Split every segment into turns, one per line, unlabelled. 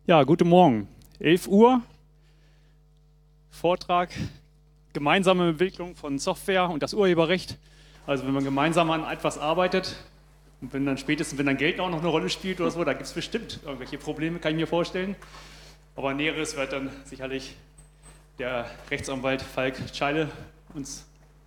Ja, guten Morgen. 11 Uhr, Vortrag, gemeinsame Entwicklung von Software und das Urheberrecht. Also wenn man gemeinsam an etwas arbeitet und wenn dann Geld auch noch eine Rolle spielt oder so, da gibt es bestimmt irgendwelche Probleme, kann ich mir vorstellen. Aber Näheres wird dann sicherlich der Rechtsanwalt Falk Scheile uns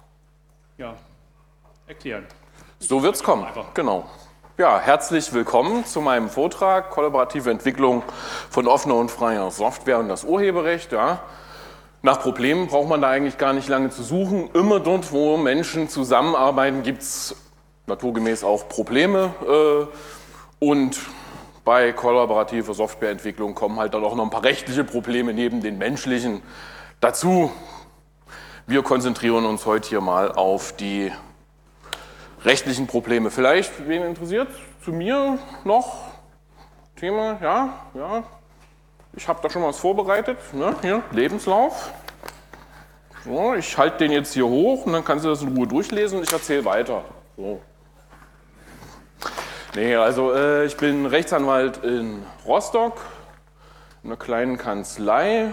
erklären.
So wird es kommen, genau. Ja, herzlich willkommen zu meinem Vortrag Kollaborative Entwicklung von offener und freier Software und das Urheberrecht. Ja. Nach Problemen braucht man da eigentlich gar nicht lange zu suchen. Immer dort, wo Menschen zusammenarbeiten, gibt es naturgemäß auch Probleme. Und bei kollaborativer Softwareentwicklung kommen halt dann auch noch ein paar rechtliche Probleme neben den menschlichen dazu. Wir konzentrieren uns heute hier mal auf die rechtlichen Probleme. Vielleicht, wen interessiert zu mir noch? Thema, ja. Ich habe da schon was vorbereitet, ne? Hier, Lebenslauf. So, ich halte den jetzt hier hoch und dann kannst du das in Ruhe durchlesen und ich erzähle weiter. So. Nee, also ich bin Rechtsanwalt in Rostock, in einer kleinen Kanzlei.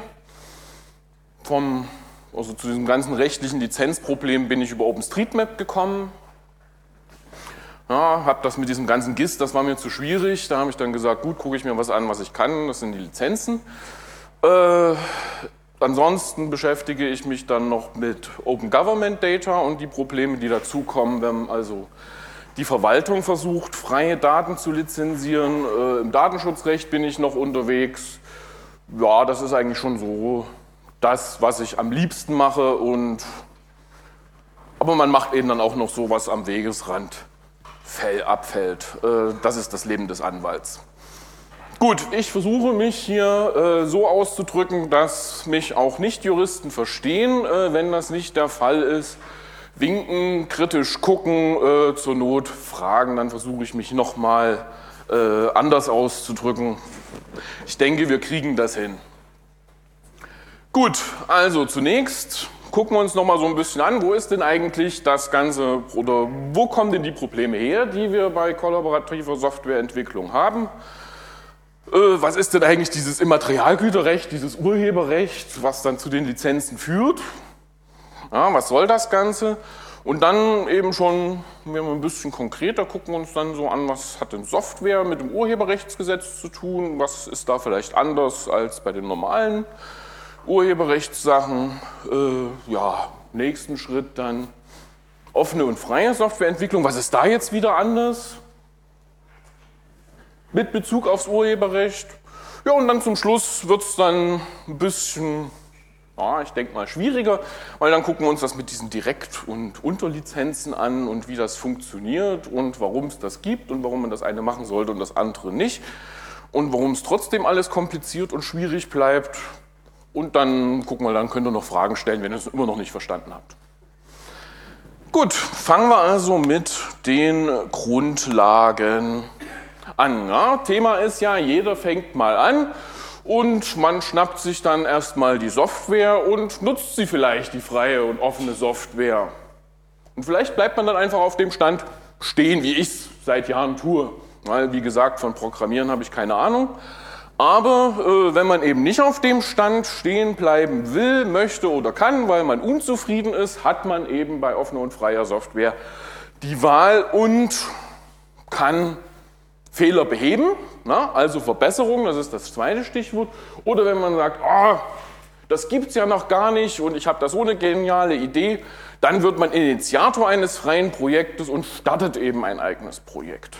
Also zu diesem ganzen rechtlichen Lizenzproblem bin ich über OpenStreetMap gekommen. Ja, habe das mit diesem ganzen GIS, das war mir zu schwierig. Da habe ich dann gesagt, gut, gucke ich mir was an, was ich kann. Das sind die Lizenzen. Ansonsten beschäftige ich mich dann noch mit Open Government Data und die Probleme, die dazukommen, wenn also die Verwaltung versucht, freie Daten zu lizenzieren. Im Datenschutzrecht bin ich noch unterwegs. Ja, das ist eigentlich schon so das, was ich am liebsten mache. Aber man macht eben dann auch noch sowas am Wegesrand abfällt. Das ist das Leben des Anwalts. Gut, ich versuche mich hier so auszudrücken, dass mich auch Nicht-Juristen verstehen. Wenn das nicht der Fall ist, winken, kritisch gucken, zur Not fragen, dann versuche ich mich nochmal anders auszudrücken. Ich denke, wir kriegen das hin. Gut, also zunächst gucken wir uns noch mal so ein bisschen an, wo ist denn eigentlich das Ganze oder wo kommen denn die Probleme her, die wir bei kollaborativer Softwareentwicklung haben? Was ist denn eigentlich dieses Immaterialgüterrecht, dieses Urheberrecht, was dann zu den Lizenzen führt? Ja, was soll das Ganze? Und dann eben schon, wenn wir ein bisschen konkreter gucken uns dann so an, was hat denn Software mit dem Urheberrechtsgesetz zu tun? Was ist da vielleicht anders als bei den normalen Urheberrechtssachen? Nächsten Schritt dann offene und freie Softwareentwicklung. Was ist da jetzt wieder anders mit Bezug aufs Urheberrecht? Ja, und dann zum Schluss wird es dann ein bisschen, ich denke mal schwieriger, weil dann gucken wir uns das mit diesen Direkt- und Unterlizenzen an und wie das funktioniert und warum es das gibt und warum man das eine machen sollte und das andere nicht und warum es trotzdem alles kompliziert und schwierig bleibt. Und dann gucken wir, dann könnt ihr noch Fragen stellen, wenn ihr es immer noch nicht verstanden habt. Gut, fangen wir also mit den Grundlagen an. Ja, Thema ist ja, jeder fängt mal an und man schnappt sich dann erstmal die Software und nutzt sie vielleicht, die freie und offene Software. Und vielleicht bleibt man dann einfach auf dem Stand stehen, wie ich es seit Jahren tue. Weil, wie gesagt, von Programmieren habe ich keine Ahnung. Aber wenn man eben nicht auf dem Stand stehen bleiben will, möchte oder kann, weil man unzufrieden ist, hat man eben bei offener und freier Software die Wahl und kann Fehler beheben, also Verbesserung, das ist das zweite Stichwort. Oder wenn man sagt, das gibt es ja noch gar nicht und ich habe da so eine geniale Idee, dann wird man Initiator eines freien Projektes und startet eben ein eigenes Projekt.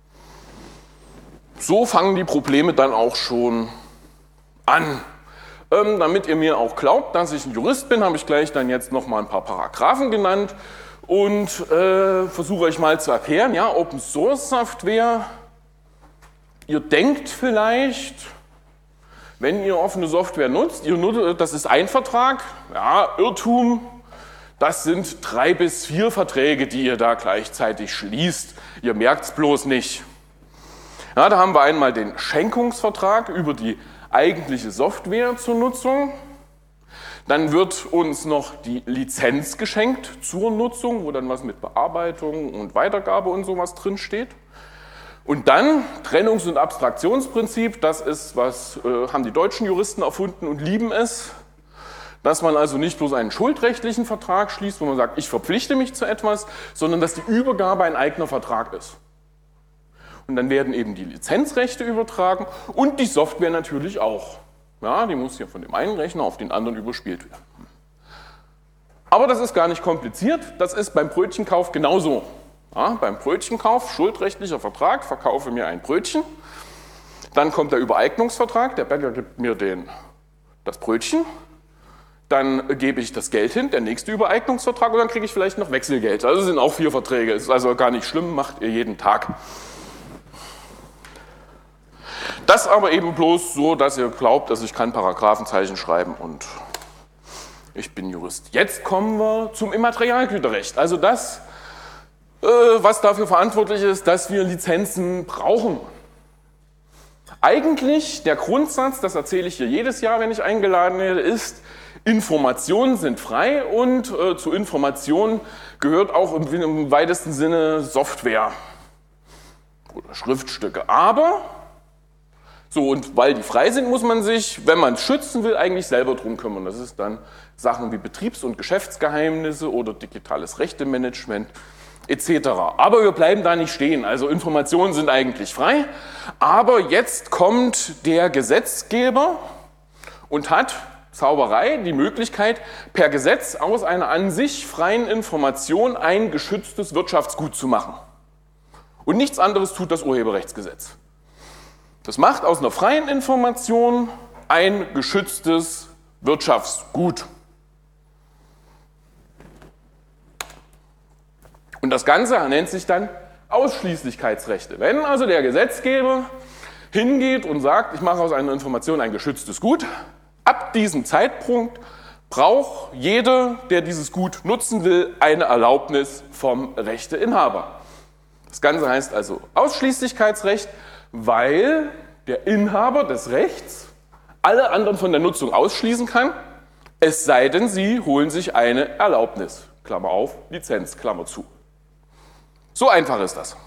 So fangen die Probleme dann auch schon an. Damit ihr mir auch glaubt, dass ich ein Jurist bin, habe ich gleich dann jetzt noch mal ein paar Paragraphen genannt und versuche euch mal zu erklären, ja, Open Source Software, ihr denkt vielleicht, wenn ihr offene Software nutzt, das ist ein Vertrag, ja, Irrtum, das sind 3 bis 4 Verträge, die ihr da gleichzeitig schließt, ihr merkt es bloß nicht. Ja, da haben wir einmal den Schenkungsvertrag über die eigentliche Software zur Nutzung. Dann wird uns noch die Lizenz geschenkt zur Nutzung, wo dann was mit Bearbeitung und Weitergabe und sowas drin steht. Und dann Trennungs- und Abstraktionsprinzip, das ist, was haben die deutschen Juristen erfunden und lieben es, dass man also nicht bloß einen schuldrechtlichen Vertrag schließt, wo man sagt, ich verpflichte mich zu etwas, sondern dass die Übergabe ein eigener Vertrag ist. Und dann werden eben die Lizenzrechte übertragen und die Software natürlich auch. Ja, die muss hier von dem einen Rechner auf den anderen überspielt werden. Aber das ist gar nicht kompliziert, das ist beim Brötchenkauf genauso. Ja, beim Brötchenkauf, schuldrechtlicher Vertrag, verkaufe mir ein Brötchen, dann kommt der Übereignungsvertrag, der Bäcker gibt mir das Brötchen, dann gebe ich das Geld hin, der nächste Übereignungsvertrag und dann kriege ich vielleicht noch Wechselgeld. Also sind auch 4 Verträge, ist also gar nicht schlimm, macht ihr jeden Tag. Das aber eben bloß so, dass ihr glaubt, dass ich kann Paragraphenzeichen schreiben und ich bin Jurist. Jetzt kommen wir zum Immaterialgüterrecht, also das, was dafür verantwortlich ist, dass wir Lizenzen brauchen. Eigentlich der Grundsatz, das erzähle ich hier jedes Jahr, wenn ich eingeladen werde, ist, Informationen sind frei und zu Informationen gehört auch im weitesten Sinne Software oder Schriftstücke. Aber, so und weil die frei sind, muss man sich, wenn man es schützen will, eigentlich selber drum kümmern. Das ist dann Sachen wie Betriebs- und Geschäftsgeheimnisse oder digitales Rechtemanagement etc. Aber wir bleiben da nicht stehen. Also Informationen sind eigentlich frei. Aber jetzt kommt der Gesetzgeber und hat Zauberei die Möglichkeit, per Gesetz aus einer an sich freien Information ein geschütztes Wirtschaftsgut zu machen. Und nichts anderes tut das Urheberrechtsgesetz. Das macht aus einer freien Information ein geschütztes Wirtschaftsgut. Und das Ganze nennt sich dann Ausschließlichkeitsrechte. Wenn also der Gesetzgeber hingeht und sagt, ich mache aus einer Information ein geschütztes Gut, ab diesem Zeitpunkt braucht jeder, der dieses Gut nutzen will, eine Erlaubnis vom Rechteinhaber. Das Ganze heißt also Ausschließlichkeitsrecht, weil der Inhaber des Rechts alle anderen von der Nutzung ausschließen kann, es sei denn, sie holen sich eine Erlaubnis, Klammer auf, Lizenz, Klammer zu. So einfach ist das.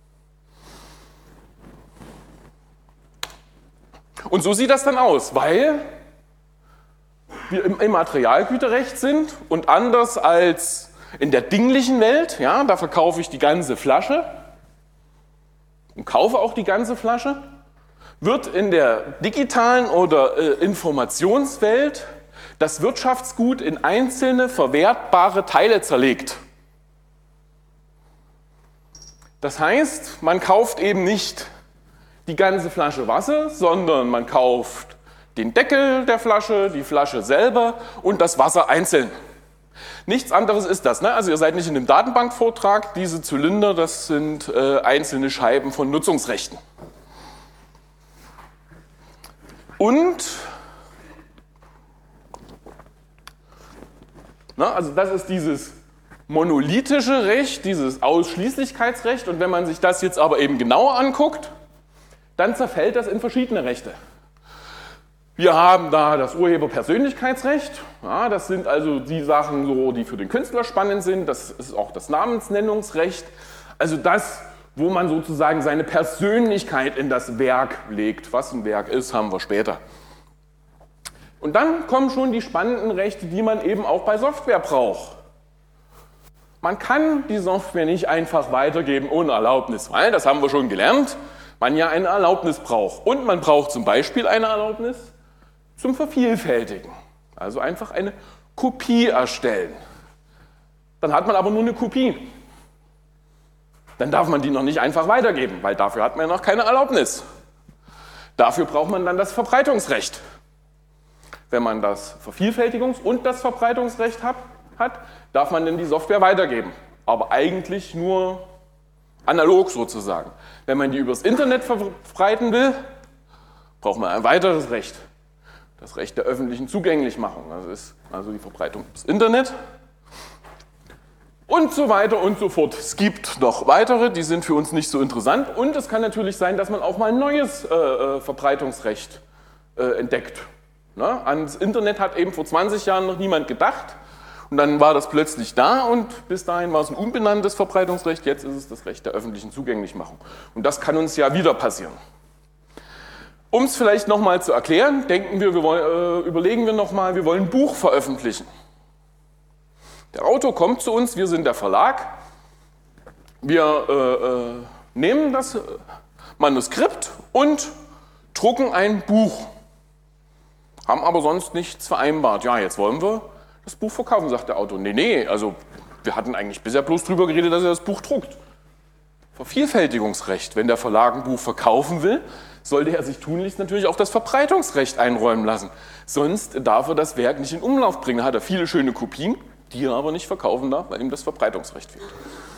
Und so sieht das dann aus, weil wir im Immaterialgüterrecht sind und anders als in der dinglichen Welt, ja, da verkaufe ich die ganze Flasche und kaufe auch die ganze Flasche, wird in der digitalen oder Informationswelt das Wirtschaftsgut in einzelne verwertbare Teile zerlegt. Das heißt, man kauft eben nicht die ganze Flasche Wasser, sondern man kauft den Deckel der Flasche, die Flasche selber und das Wasser einzeln. Nichts anderes ist das. Ne? Also ihr seid nicht in einem Datenbankvortrag, diese Zylinder, das sind einzelne Scheiben von Nutzungsrechten. Und, also das ist dieses monolithische Recht, dieses Ausschließlichkeitsrecht. Und wenn man sich das jetzt aber eben genauer anguckt, dann zerfällt das in verschiedene Rechte. Wir haben da das Urheberpersönlichkeitsrecht. Ja, das sind also die Sachen, so, die für den Künstler spannend sind. Das ist auch das Namensnennungsrecht. Also das, wo man sozusagen seine Persönlichkeit in das Werk legt. Was ein Werk ist, haben wir später. Und dann kommen schon die spannenden Rechte, die man eben auch bei Software braucht. Man kann die Software nicht einfach weitergeben ohne Erlaubnis, weil, das haben wir schon gelernt, man ja eine Erlaubnis braucht. Und man braucht zum Beispiel eine Erlaubnis zum Vervielfältigen. Also einfach eine Kopie erstellen. Dann hat man aber nur eine Kopie. Dann darf man die noch nicht einfach weitergeben, weil dafür hat man ja noch keine Erlaubnis. Dafür braucht man dann das Verbreitungsrecht. Wenn man das Vervielfältigungs- und das Verbreitungsrecht hat, darf man denn die Software weitergeben. Aber eigentlich nur analog sozusagen. Wenn man die übers Internet verbreiten will, braucht man ein weiteres Recht. Das Recht der öffentlichen Zugänglichmachung. Das ist also die Verbreitung übers Internet. Und so weiter und so fort. Es gibt noch weitere, die sind für uns nicht so interessant. Und es kann natürlich sein, dass man auch mal ein neues Verbreitungsrecht entdeckt. Ne? Ans Internet hat eben vor 20 Jahren noch niemand gedacht. Und dann war das plötzlich da und bis dahin war es ein unbenanntes Verbreitungsrecht, jetzt ist es das Recht der öffentlichen Zugänglichmachung. Und das kann uns ja wieder passieren. Um es vielleicht nochmal zu erklären, überlegen wir nochmal, wir wollen ein Buch veröffentlichen. Der Autor kommt zu uns, wir sind der Verlag, wir nehmen das Manuskript und drucken ein Buch, haben aber sonst nichts vereinbart. Ja, jetzt wollen wir das Buch verkaufen, sagt der Autor. Nee, also wir hatten eigentlich bisher bloß drüber geredet, dass er das Buch druckt. Vervielfältigungsrecht, wenn der Verlag ein Buch verkaufen will, sollte er sich tunlichst natürlich auch das Verbreitungsrecht einräumen lassen. Sonst darf er das Werk nicht in Umlauf bringen. Da hat er viele schöne Kopien, die er aber nicht verkaufen darf, weil ihm das Verbreitungsrecht fehlt.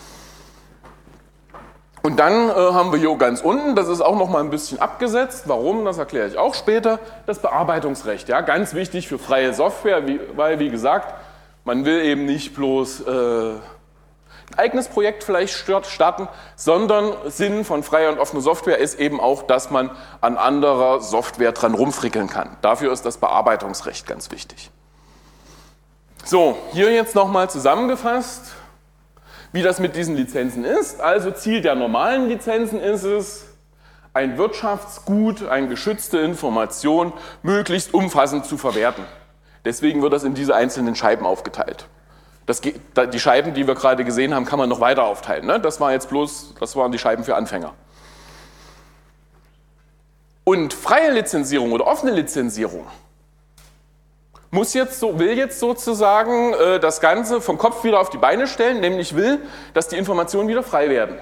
Und dann haben wir hier ganz unten, das ist auch noch mal ein bisschen abgesetzt. Warum, das erkläre ich auch später, das Bearbeitungsrecht. Ja, ganz wichtig für freie Software, weil, wie gesagt, man will eben nicht bloß ein eigenes Projekt vielleicht starten, sondern Sinn von freier und offener Software ist eben auch, dass man an anderer Software dran rumfrickeln kann. Dafür ist das Bearbeitungsrecht ganz wichtig. So, hier jetzt nochmal zusammengefasst, wie das mit diesen Lizenzen ist. Also Ziel der normalen Lizenzen ist es, ein Wirtschaftsgut, eine geschützte Information möglichst umfassend zu verwerten. Deswegen wird das in diese einzelnen Scheiben aufgeteilt. Die Scheiben, die wir gerade gesehen haben, kann man noch weiter aufteilen. Ne? Das waren die Scheiben für Anfänger. Und freie Lizenzierung oder offene Lizenzierung will jetzt sozusagen das Ganze vom Kopf wieder auf die Beine stellen, nämlich will, dass die Informationen wieder frei werden.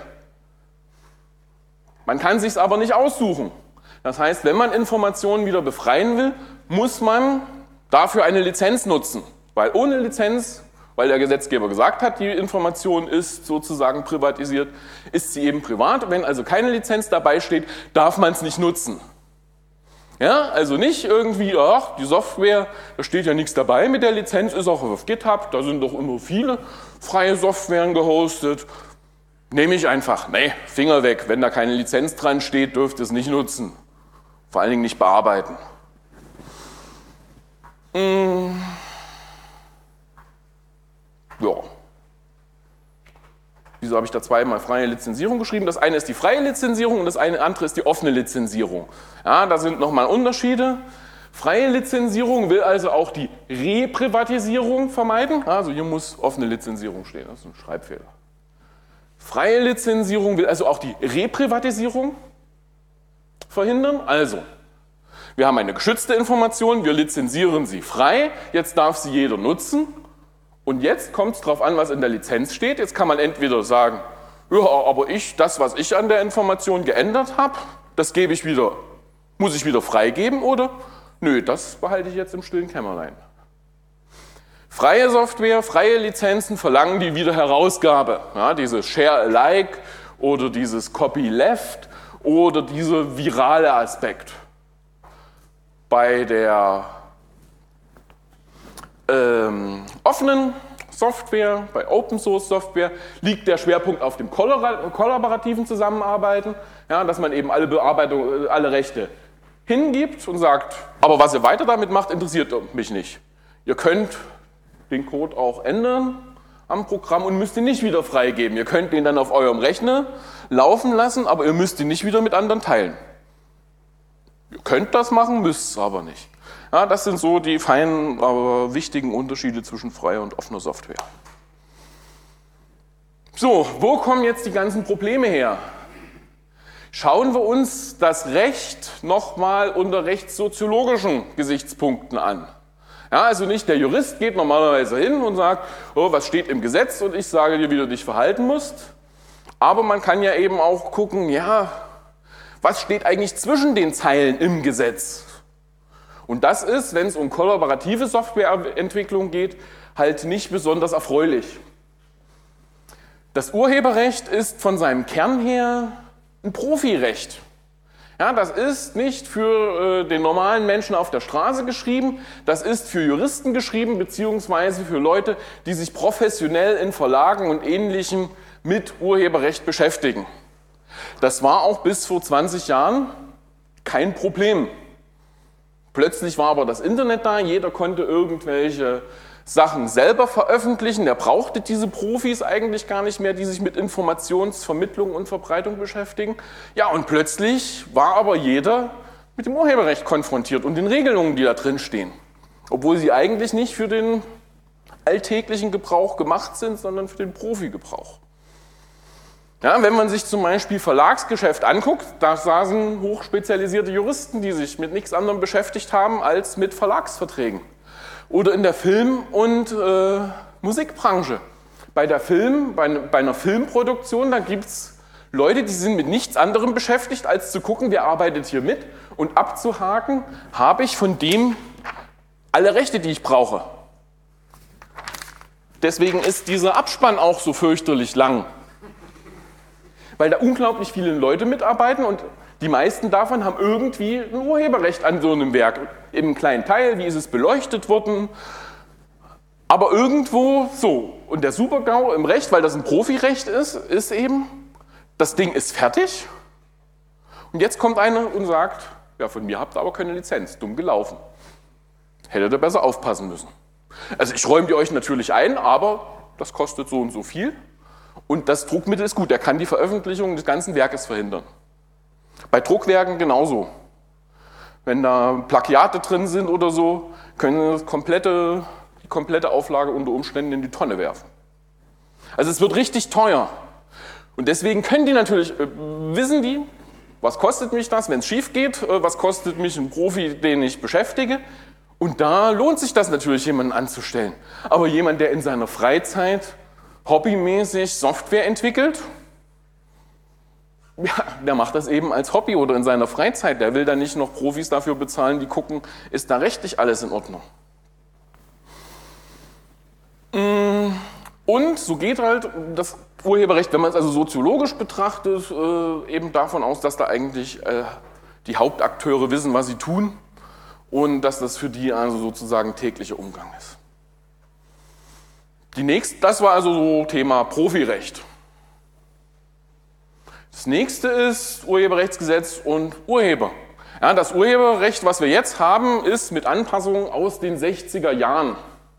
Man kann sich es aber nicht aussuchen. Das heißt, wenn man Informationen wieder befreien will, muss man dafür eine Lizenz nutzen. Weil ohne Lizenz, weil der Gesetzgeber gesagt hat, die Information ist sozusagen privatisiert, ist sie eben privat. Wenn also keine Lizenz dabei steht, darf man es nicht nutzen. Ja, also nicht irgendwie, ach, die Software, da steht ja nichts dabei mit der Lizenz, ist auch auf GitHub, da sind doch immer viele freie Softwaren gehostet. Nehme ich einfach, nee, Finger weg, wenn da keine Lizenz dran steht, dürft ihr es nicht nutzen. Vor allen Dingen nicht bearbeiten. Ja. Wieso habe ich da zweimal freie Lizenzierung geschrieben? Das eine ist die freie Lizenzierung und das andere ist die offene Lizenzierung. Ja, da sind nochmal Unterschiede. Freie Lizenzierung will also auch die Reprivatisierung vermeiden. Also hier muss offene Lizenzierung stehen, das ist ein Schreibfehler. Freie Lizenzierung will also auch die Reprivatisierung verhindern. Also, wir haben eine geschützte Information, wir lizenzieren sie frei, jetzt darf sie jeder nutzen. Und jetzt kommt es darauf an, was in der Lizenz steht. Jetzt kann man entweder sagen, ja, aber das, was ich an der Information geändert habe, das muss ich wieder freigeben, oder nö, das behalte ich jetzt im stillen Kämmerlein. Freie Software, freie Lizenzen verlangen die Wiederherausgabe. Ja, dieses Share-alike oder dieses Copyleft oder dieser virale Aspekt. Bei der offenen Software, bei Open Source Software liegt der Schwerpunkt auf dem kollaborativen Zusammenarbeiten, ja, dass man eben alle Rechte hingibt und sagt, aber was ihr weiter damit macht, interessiert mich nicht. Ihr könnt den Code auch ändern am Programm und müsst ihn nicht wieder freigeben. Ihr könnt den dann auf eurem Rechner laufen lassen, aber ihr müsst ihn nicht wieder mit anderen teilen. Ihr könnt das machen, müsst es aber nicht. Ja, das sind so die feinen, aber wichtigen Unterschiede zwischen freier und offener Software. So, wo kommen jetzt die ganzen Probleme her? Schauen wir uns das Recht nochmal unter rechtssoziologischen Gesichtspunkten an. Ja, also nicht der Jurist geht normalerweise hin und sagt, oh, was steht im Gesetz und ich sage dir, wie du dich verhalten musst. Aber man kann ja eben auch gucken, ja, was steht eigentlich zwischen den Zeilen im Gesetz? Und das ist, wenn es um kollaborative Softwareentwicklung geht, halt nicht besonders erfreulich. Das Urheberrecht ist von seinem Kern her ein Profirecht. Ja, das ist nicht für den normalen Menschen auf der Straße geschrieben, das ist für Juristen geschrieben, beziehungsweise für Leute, die sich professionell in Verlagen und Ähnlichem mit Urheberrecht beschäftigen. Das war auch bis vor 20 Jahren kein Problem. Plötzlich war aber das Internet da, jeder konnte irgendwelche Sachen selber veröffentlichen, der brauchte diese Profis eigentlich gar nicht mehr, die sich mit Informationsvermittlung und Verbreitung beschäftigen. Ja, und plötzlich war aber jeder mit dem Urheberrecht konfrontiert und den Regelungen, die da drin stehen, obwohl sie eigentlich nicht für den alltäglichen Gebrauch gemacht sind, sondern für den Profigebrauch. Ja, wenn man sich zum Beispiel Verlagsgeschäft anguckt, da saßen hochspezialisierte Juristen, die sich mit nichts anderem beschäftigt haben als mit Verlagsverträgen. Oder in der Film- und Musikbranche. Bei einer Filmproduktion, da gibt es Leute, die sind mit nichts anderem beschäftigt, als zu gucken, wer arbeitet hier mit und abzuhaken, habe ich von dem alle Rechte, die ich brauche. Deswegen ist dieser Abspann auch so fürchterlich lang. Weil da unglaublich viele Leute mitarbeiten und die meisten davon haben irgendwie ein Urheberrecht an so einem Werk. Im kleinen Teil, wie ist es beleuchtet worden, aber irgendwo so. Und der Super-GAU im Recht, weil das ein Profirecht ist eben, das Ding ist fertig und jetzt kommt einer und sagt, ja, von mir habt ihr aber keine Lizenz, dumm gelaufen. Hättet ihr besser aufpassen müssen. Also ich räume die euch natürlich ein, aber das kostet so und so viel. Und das Druckmittel ist gut, er kann die Veröffentlichung des ganzen Werkes verhindern. Bei Druckwerken genauso. Wenn da Plagiate drin sind oder so, können Sie die komplette Auflage unter Umständen in die Tonne werfen. Also es wird richtig teuer. Und deswegen können die natürlich, wissen die, was kostet mich das, wenn es schief geht, was kostet mich ein Profi, den ich beschäftige. Und da lohnt sich das natürlich, jemanden anzustellen. Aber jemand, der in seiner Freizeit hobbymäßig Software entwickelt, ja, der macht das eben als Hobby oder in seiner Freizeit. Der will da nicht noch Profis dafür bezahlen, die gucken, ist da rechtlich alles in Ordnung. Und so geht halt das Urheberrecht, wenn man es also soziologisch betrachtet, eben davon aus, dass da eigentlich die Hauptakteure wissen, was sie tun und dass das für die also sozusagen täglicher Umgang ist. Das war also so Thema Profirecht. Das nächste ist Urheberrechtsgesetz und Urheber. Ja, das Urheberrecht, was wir jetzt haben, ist mit Anpassungen aus den 60er Jahren.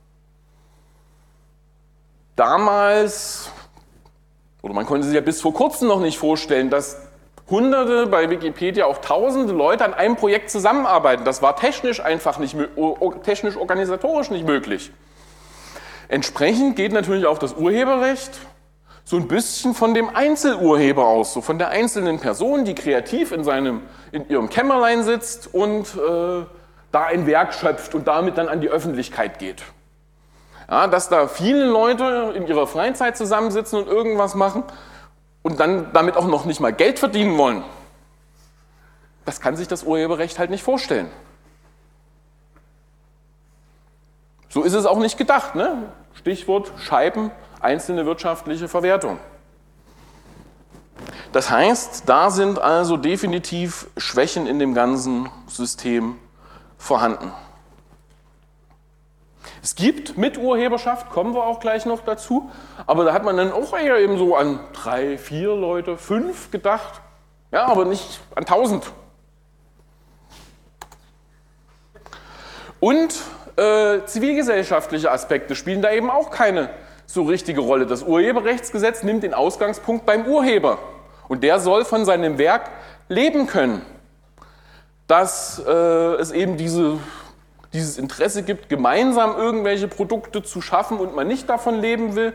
Damals, oder man konnte sich ja bis vor kurzem noch nicht vorstellen, dass Hunderte, bei Wikipedia auch Tausende Leute an einem Projekt zusammenarbeiten. Das war technisch organisatorisch nicht möglich. Entsprechend geht natürlich auch das Urheberrecht so ein bisschen von dem Einzelurheber aus, so von der einzelnen Person, die kreativ in ihrem Kämmerlein sitzt und da ein Werk schöpft und damit dann an die Öffentlichkeit geht. Ja, dass da viele Leute in ihrer Freizeit zusammensitzen und irgendwas machen und dann damit auch noch nicht mal Geld verdienen wollen, das kann sich das Urheberrecht halt nicht vorstellen. So ist es auch nicht gedacht, ne? Stichwort Scheiben, einzelne wirtschaftliche Verwertung. Das heißt, da sind also definitiv Schwächen in dem ganzen System vorhanden. Es gibt Miturheberschaft, kommen wir auch gleich noch dazu, aber da hat man dann auch eher eben so an 3, 4 Leute, 5 gedacht, ja, aber nicht an 1000. Und zivilgesellschaftliche Aspekte spielen da eben auch keine so richtige Rolle. Das Urheberrechtsgesetz nimmt den Ausgangspunkt beim Urheber und der soll von seinem Werk leben können. Dass es eben dieses Interesse gibt, gemeinsam irgendwelche Produkte zu schaffen und man nicht davon leben will,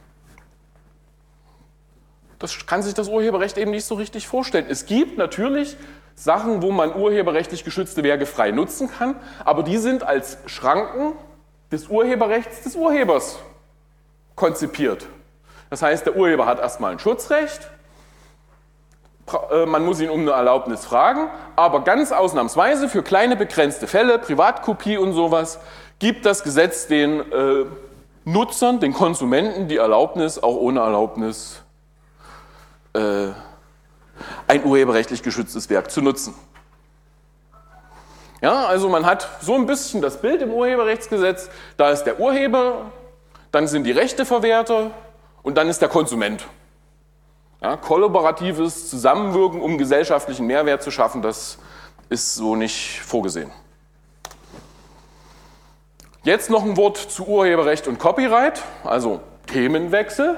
das kann sich das Urheberrecht eben nicht so richtig vorstellen. Es gibt natürlich Sachen, wo man urheberrechtlich geschützte Werke frei nutzen kann, aber die sind als Schranken des Urheberrechts des Urhebers konzipiert. Das heißt, der Urheber hat erstmal ein Schutzrecht, man muss ihn um eine Erlaubnis fragen, aber ganz ausnahmsweise für kleine begrenzte Fälle, Privatkopie und sowas, gibt das Gesetz den Nutzern, den Konsumenten die Erlaubnis, auch ohne Erlaubnis ein urheberrechtlich geschütztes Werk zu nutzen. Ja, also man hat so ein bisschen das Bild im Urheberrechtsgesetz, da ist der Urheber, dann sind die Rechteverwerter und dann ist der Konsument. Ja, kollaboratives Zusammenwirken, um gesellschaftlichen Mehrwert zu schaffen, das ist so nicht vorgesehen. Jetzt noch ein Wort zu Urheberrecht und Copyright, also Themenwechsel.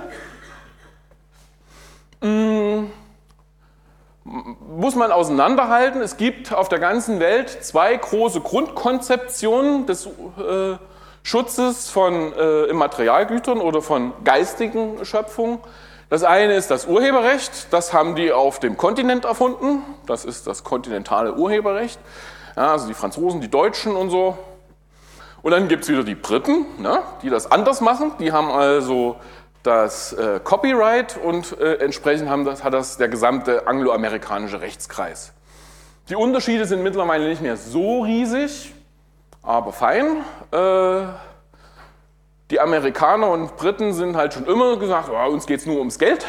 Muss man auseinanderhalten. Es gibt auf der ganzen Welt zwei große Grundkonzeptionen des Schutzes von Immaterialgütern oder von geistigen Schöpfungen. Das eine ist das Urheberrecht, das haben die auf dem Kontinent erfunden, das ist das kontinentale Urheberrecht, ja, also die Franzosen, die Deutschen und so. Und dann gibt es wieder die Briten, ne, die das anders machen, die haben also das Copyright und entsprechend hat das der gesamte angloamerikanische Rechtskreis. Die Unterschiede sind mittlerweile nicht mehr so riesig, aber fein. Die Amerikaner und Briten sind halt schon immer gesagt, oh, uns geht es nur ums Geld.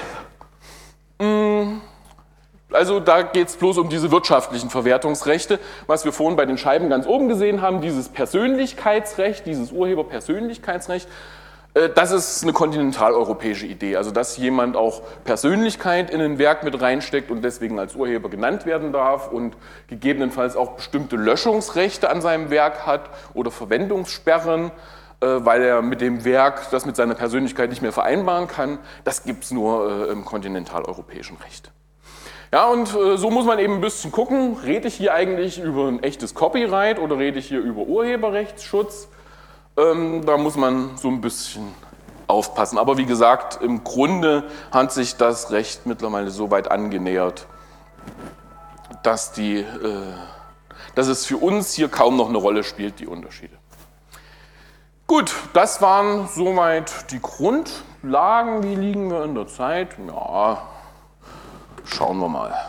Also da geht es bloß um diese wirtschaftlichen Verwertungsrechte, was wir vorhin bei den Scheiben ganz oben gesehen haben, dieses Persönlichkeitsrecht, dieses Urheberpersönlichkeitsrecht. Das ist eine kontinentaleuropäische Idee, also dass jemand auch Persönlichkeit in ein Werk mit reinsteckt und deswegen als Urheber genannt werden darf und gegebenenfalls auch bestimmte Löschungsrechte an seinem Werk hat oder Verwendungssperren, weil er mit dem Werk das mit seiner Persönlichkeit nicht mehr vereinbaren kann. Das gibt es nur im kontinentaleuropäischen Recht. Ja, und so muss man eben ein bisschen gucken, rede ich hier eigentlich über ein echtes Copyright oder rede ich hier über Urheberrechtsschutz? Da muss man so ein bisschen aufpassen. Aber wie gesagt, im Grunde hat sich das Recht mittlerweile so weit angenähert, dass es für uns hier kaum noch eine Rolle spielt, die Unterschiede. Gut, das waren soweit die Grundlagen. Wie liegen wir in der Zeit? Ja, schauen wir mal.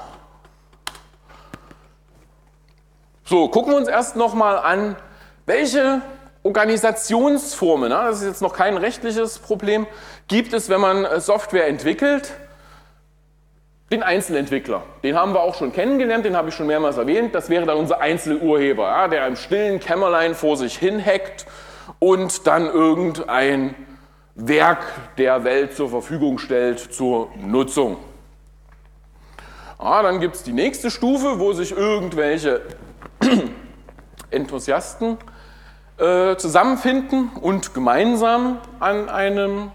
So, gucken wir uns erst nochmal an, welche Organisationsformen, das ist jetzt noch kein rechtliches Problem, gibt es, wenn man Software entwickelt. Den Einzelentwickler, den haben wir auch schon kennengelernt, den habe ich schon mehrmals erwähnt. Das wäre dann unser Einzelurheber, der im stillen Kämmerlein vor sich hin hackt und dann irgendein Werk der Welt zur Verfügung stellt zur Nutzung. Ja, dann gibt es die nächste Stufe, wo sich irgendwelche Enthusiasten zusammenfinden und gemeinsam an einer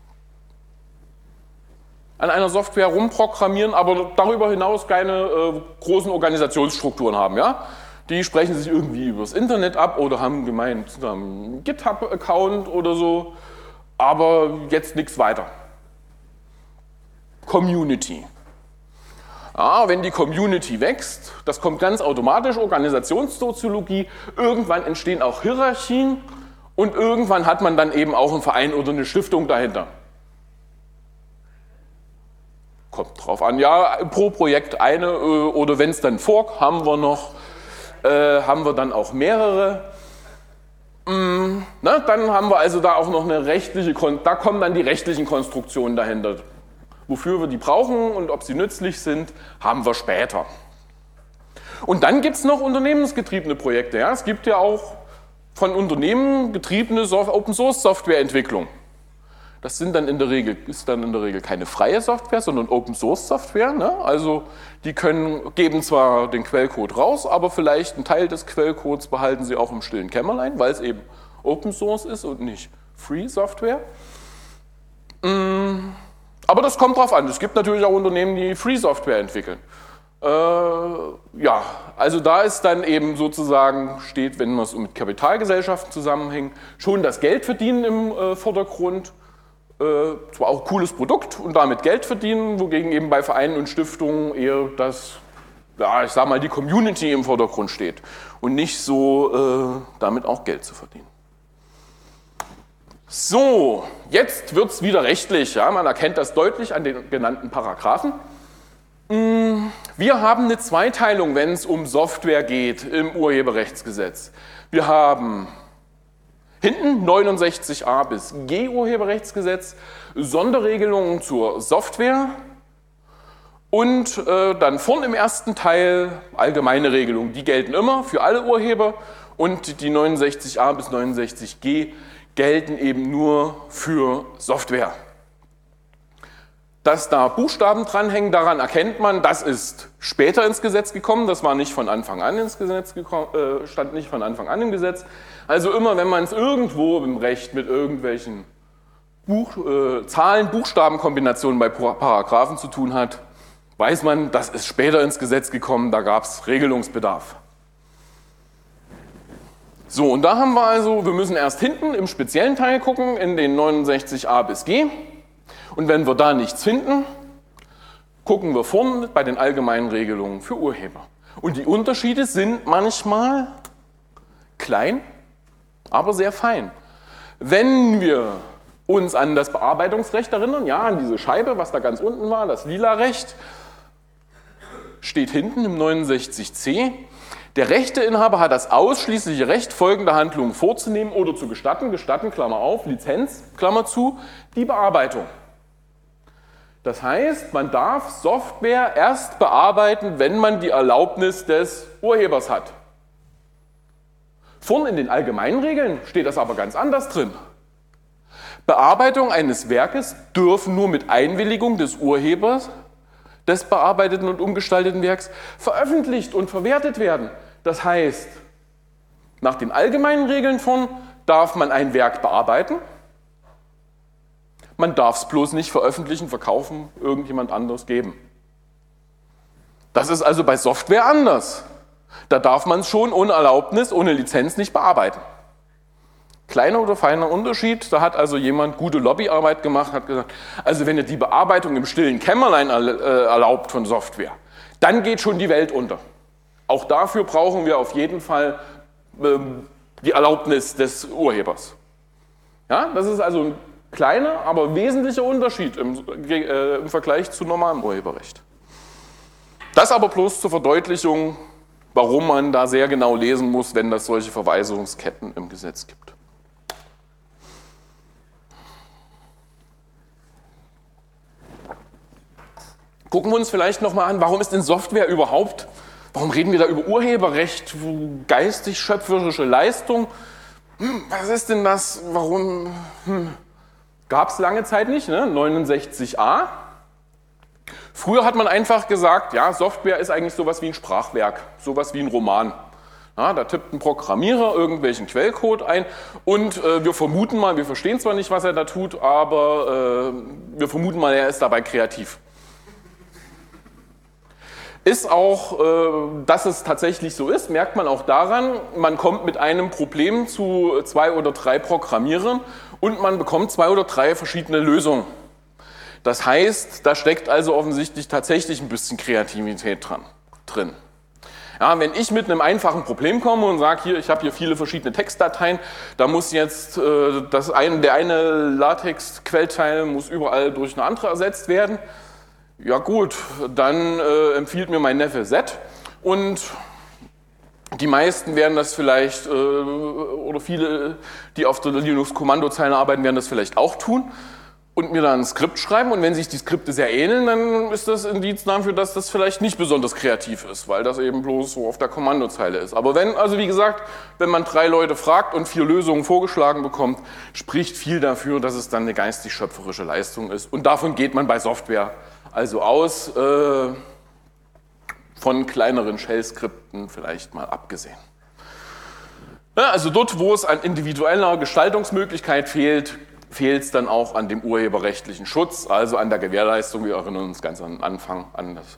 Software rumprogrammieren, aber darüber hinaus keine großen Organisationsstrukturen haben. Ja? Die sprechen sich irgendwie übers Internet ab oder haben gemeinsam einen GitHub-Account oder so, aber jetzt nichts weiter. Community. Ja, wenn die Community wächst, das kommt ganz automatisch, Organisationssoziologie, irgendwann entstehen auch Hierarchien und irgendwann hat man dann eben auch einen Verein oder eine Stiftung dahinter. Kommt drauf an, ja, pro Projekt eine oder wenn es dann Fork haben wir noch, haben wir dann auch mehrere. Dann haben wir also da auch noch eine rechtliche, da kommen dann die rechtlichen Konstruktionen dahinter. Wofür wir die brauchen und ob sie nützlich sind, haben wir später. Und dann gibt es noch unternehmensgetriebene Projekte. Ja? Es gibt ja auch von Unternehmen getriebene Open-Source-Softwareentwicklung. Das ist dann in der Regel keine freie Software, sondern Open-Source-Software. Ne? Also die geben zwar den Quellcode raus, aber vielleicht einen Teil des Quellcodes behalten sie auch im stillen Kämmerlein, weil es eben Open-Source ist und nicht Free-Software. Aber das kommt drauf an. Es gibt natürlich auch Unternehmen, die Free-Software entwickeln. Ja, also da ist dann eben sozusagen, steht, wenn man es mit Kapitalgesellschaften zusammenhängt, schon das Geldverdienen im Vordergrund. Zwar auch ein cooles Produkt und damit Geld verdienen, wogegen eben bei Vereinen und Stiftungen eher das, ja, ich sag mal, die Community im Vordergrund steht und nicht so damit auch Geld zu verdienen. So, jetzt wird es wieder rechtlich. Ja? Man erkennt das deutlich an den genannten Paragraphen. Wir haben eine Zweiteilung, wenn es um Software geht im Urheberrechtsgesetz. Wir haben hinten 69a bis G Urheberrechtsgesetz, Sonderregelungen zur Software und dann vorn im ersten Teil allgemeine Regelungen. Die gelten immer für alle Urheber und die 69a bis 69g gelten eben nur für Software. dass da Buchstaben dranhängen. Daran erkennt man, das ist später ins Gesetz gekommen. Das war nicht von Anfang an ins Gesetz gekommen, stand nicht von Anfang an im Gesetz. Also immer, wenn man es irgendwo im Recht mit irgendwelchen Zahlen-Buchstaben-Kombinationen bei Paragraphen zu tun hat, weiß man, das ist später ins Gesetz gekommen, da gab es Regelungsbedarf. So, und da haben wir also, wir müssen erst hinten im speziellen Teil gucken, in den 69a bis g. Und wenn wir da nichts finden, gucken wir vorne bei den allgemeinen Regelungen für Urheber. Und die Unterschiede sind manchmal klein, aber sehr fein. Wenn wir uns an das Bearbeitungsrecht erinnern, ja, an diese Scheibe, was da ganz unten war, das lila Recht, steht hinten im 69c. Der Rechteinhaber hat das ausschließliche Recht, folgende Handlungen vorzunehmen oder zu gestatten, Klammer auf, Lizenz, Klammer zu, die Bearbeitung. Das heißt, man darf Software erst bearbeiten, wenn man die Erlaubnis des Urhebers hat. Vorne in den allgemeinen Regeln steht das aber ganz anders drin. Bearbeitung eines Werkes dürfen nur mit Einwilligung des Urhebers des bearbeiteten und umgestalteten Werks veröffentlicht und verwertet werden. Das heißt, nach den allgemeinen Regeln von darf man ein Werk bearbeiten, man darf es bloß nicht veröffentlichen, verkaufen, irgendjemand anderes geben. Das ist also bei Software anders. Da darf man es schon ohne Erlaubnis, ohne Lizenz nicht bearbeiten. Kleiner oder feiner Unterschied, da hat also jemand gute Lobbyarbeit gemacht, hat gesagt, also wenn ihr die Bearbeitung im stillen Kämmerlein erlaubt von Software, dann geht schon die Welt unter. Auch dafür brauchen wir auf jeden Fall die Erlaubnis des Urhebers. Ja, das ist also ein kleiner, aber wesentlicher Unterschied im Vergleich zu normalem Urheberrecht. Das aber bloß zur Verdeutlichung, warum man da sehr genau lesen muss, wenn es solche Verweisungsketten im Gesetz gibt. Gucken wir uns vielleicht nochmal an, warum ist denn Software überhaupt, warum reden wir da über Urheberrecht, geistig-schöpferische Leistung? Was ist denn das, warum? Gab es lange Zeit nicht, ne? 69a. Früher hat man einfach gesagt, ja, Software ist eigentlich sowas wie ein Sprachwerk, sowas wie ein Roman. Ja, da tippt ein Programmierer irgendwelchen Quellcode ein und wir vermuten mal, wir verstehen zwar nicht, was er da tut, aber wir vermuten mal, er ist dabei kreativ. Ist auch, dass es tatsächlich so ist, merkt man auch daran, man kommt mit einem Problem zu 2 oder 3 Programmierern und man bekommt 2 oder 3 verschiedene Lösungen. Das heißt, da steckt also offensichtlich tatsächlich ein bisschen Kreativität drin. Ja, wenn ich mit einem einfachen Problem komme und sage, hier, ich habe hier viele verschiedene Textdateien, da muss jetzt der eine Latex-Quellteil muss überall durch eine andere ersetzt werden. Ja gut, dann empfiehlt mir mein Neffe Z und die meisten werden das vielleicht, oder viele, die auf der Linux-Kommandozeile arbeiten, werden das vielleicht auch tun und mir dann ein Skript schreiben. Und wenn sich die Skripte sehr ähneln, dann ist das Indiz dafür, dass das vielleicht nicht besonders kreativ ist, weil das eben bloß so auf der Kommandozeile ist. Aber wenn, also wie gesagt, wenn man 3 Leute fragt und 4 Lösungen vorgeschlagen bekommt, spricht viel dafür, dass es dann eine geistig-schöpferische Leistung ist. Und davon geht man bei Software also aus, von kleineren Shell-Skripten vielleicht mal abgesehen. Ja, also dort, wo es an individueller Gestaltungsmöglichkeit fehlt, fehlt es dann auch an dem urheberrechtlichen Schutz, also an der Gewährleistung. Wir erinnern uns ganz am Anfang an das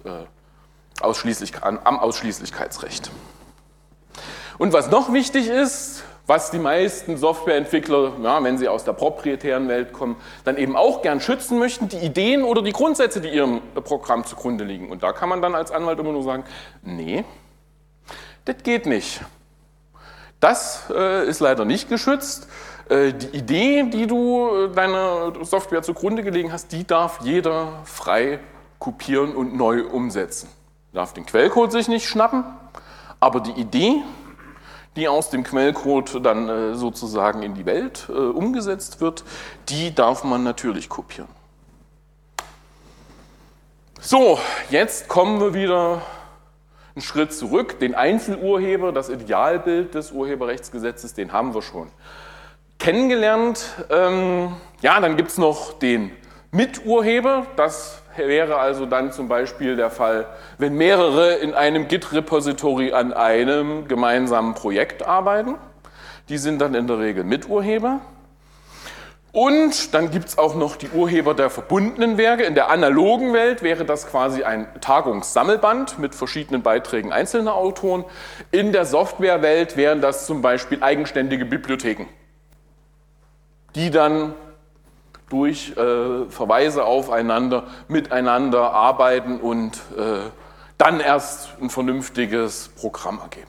am Ausschließlichkeitsrecht. Und was noch wichtig ist, was die meisten Softwareentwickler, ja, wenn sie aus der proprietären Welt kommen, dann eben auch gern schützen möchten, die Ideen oder die Grundsätze, die ihrem Programm zugrunde liegen. Und da kann man dann als Anwalt immer nur sagen, nee, das geht nicht. Das ist leider nicht geschützt. Die Idee, die du deiner Software zugrunde gelegen hast, die darf jeder frei kopieren und neu umsetzen. Darf den Quellcode sich nicht schnappen, aber die Idee, die aus dem Quellcode dann sozusagen in die Welt umgesetzt wird, die darf man natürlich kopieren. So, jetzt kommen wir wieder einen Schritt zurück. Den Einzelurheber, das Idealbild des Urheberrechtsgesetzes, den haben wir schon kennengelernt. Ja, dann gibt es noch den Miturheber, das wäre also dann zum Beispiel der Fall, wenn mehrere in einem Git-Repository an einem gemeinsamen Projekt arbeiten. Die sind dann in der Regel Miturheber. Und dann gibt es auch noch die Urheber der verbundenen Werke. In der analogen Welt wäre das quasi ein Tagungssammelband mit verschiedenen Beiträgen einzelner Autoren. In der Softwarewelt wären das zum Beispiel eigenständige Bibliotheken, die dann durch Verweise aufeinander miteinander arbeiten und dann erst ein vernünftiges Programm ergeben.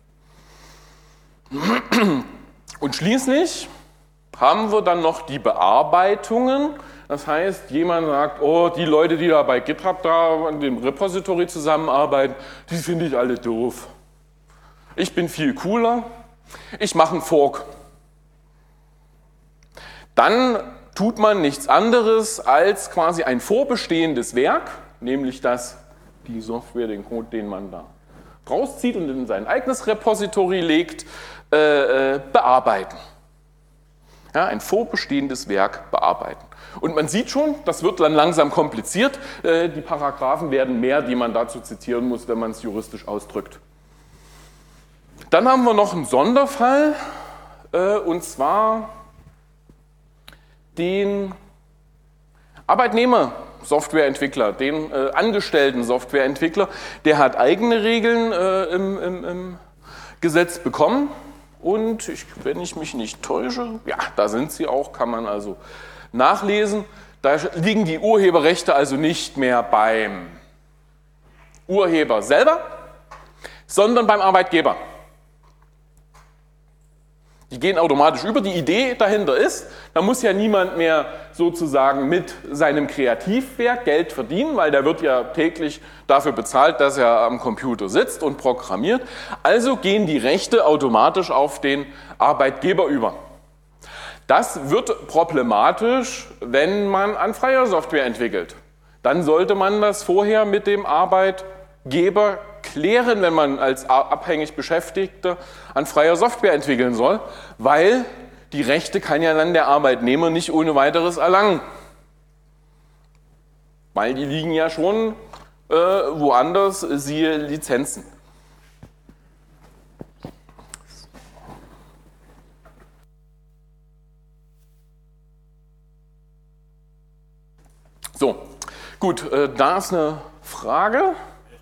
Und schließlich haben wir dann noch die Bearbeitungen. Das heißt, jemand sagt, oh, die Leute, die da bei GitHub da an dem Repository zusammenarbeiten, die finde ich alle doof. Ich bin viel cooler, ich mache einen Fork. Dann tut man nichts anderes als quasi ein vorbestehendes Werk, nämlich die Software, den Code, den man da rauszieht und in sein eigenes Repository legt, bearbeiten. Ja, ein vorbestehendes Werk bearbeiten. Und man sieht schon, das wird dann langsam kompliziert. Die Paragraphen werden mehr, die man dazu zitieren muss, wenn man es juristisch ausdrückt. Dann haben wir noch einen Sonderfall, und zwar den Arbeitnehmer-Softwareentwickler, den angestellten Softwareentwickler. Der hat eigene Regeln im Gesetz bekommen. Und wenn ich mich nicht täusche, ja, da sind sie auch, kann man also nachlesen. Da liegen die Urheberrechte also nicht mehr beim Urheber selber, sondern beim Arbeitgeber. Die gehen automatisch über. Die Idee dahinter ist, da muss ja niemand mehr sozusagen mit seinem Kreativwerk Geld verdienen, weil der wird ja täglich dafür bezahlt, dass er am Computer sitzt und programmiert. Also gehen die Rechte automatisch auf den Arbeitgeber über. Das wird problematisch, wenn man an freier Software entwickelt. Dann sollte man das vorher mit dem Arbeitgeber klären, wenn man als abhängig Beschäftigter an freier Software entwickeln soll, weil die Rechte kann ja dann der Arbeitnehmer nicht ohne weiteres erlangen. Weil die liegen ja schon woanders, siehe Lizenzen. So, gut, da ist eine Frage.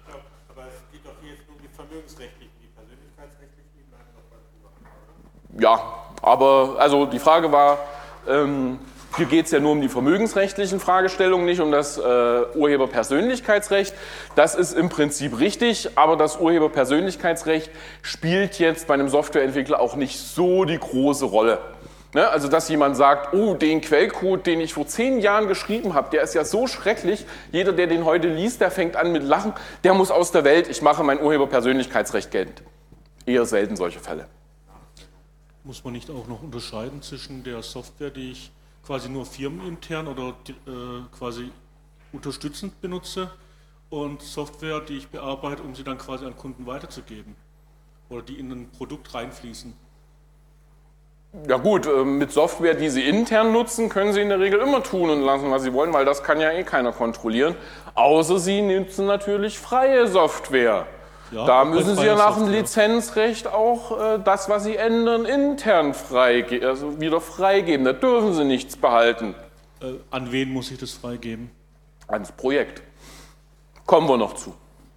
Ja, aber also die Frage war, hier geht es ja nur um die vermögensrechtlichen Fragestellungen, nicht um das Urheberpersönlichkeitsrecht. Das ist im Prinzip richtig, aber das Urheberpersönlichkeitsrecht spielt jetzt bei einem Softwareentwickler auch nicht so die große Rolle. Ne? Also dass jemand sagt, oh, den Quellcode, den ich vor 10 Jahren geschrieben habe, der ist ja so schrecklich, jeder, der den heute liest, der fängt an mit Lachen, der muss aus der Welt, ich mache mein Urheberpersönlichkeitsrecht geltend. Eher selten solche Fälle.
Muss man nicht auch noch unterscheiden zwischen der Software, die ich quasi nur firmenintern oder quasi unterstützend benutze und Software, die ich bearbeite, um sie dann quasi an Kunden weiterzugeben oder die in ein Produkt reinfließen?
Ja gut, mit Software, die Sie intern nutzen, können Sie in der Regel immer tun und lassen, was Sie wollen, weil das kann ja eh keiner kontrollieren. Außer Sie nutzen natürlich freie Software. Ja, da müssen Sie ja nach dem Lizenzrecht auch das, was Sie ändern, intern also wieder freigeben. Da dürfen Sie nichts behalten.
An wen muss ich das freigeben?
Ans Projekt. Kommen wir noch zu.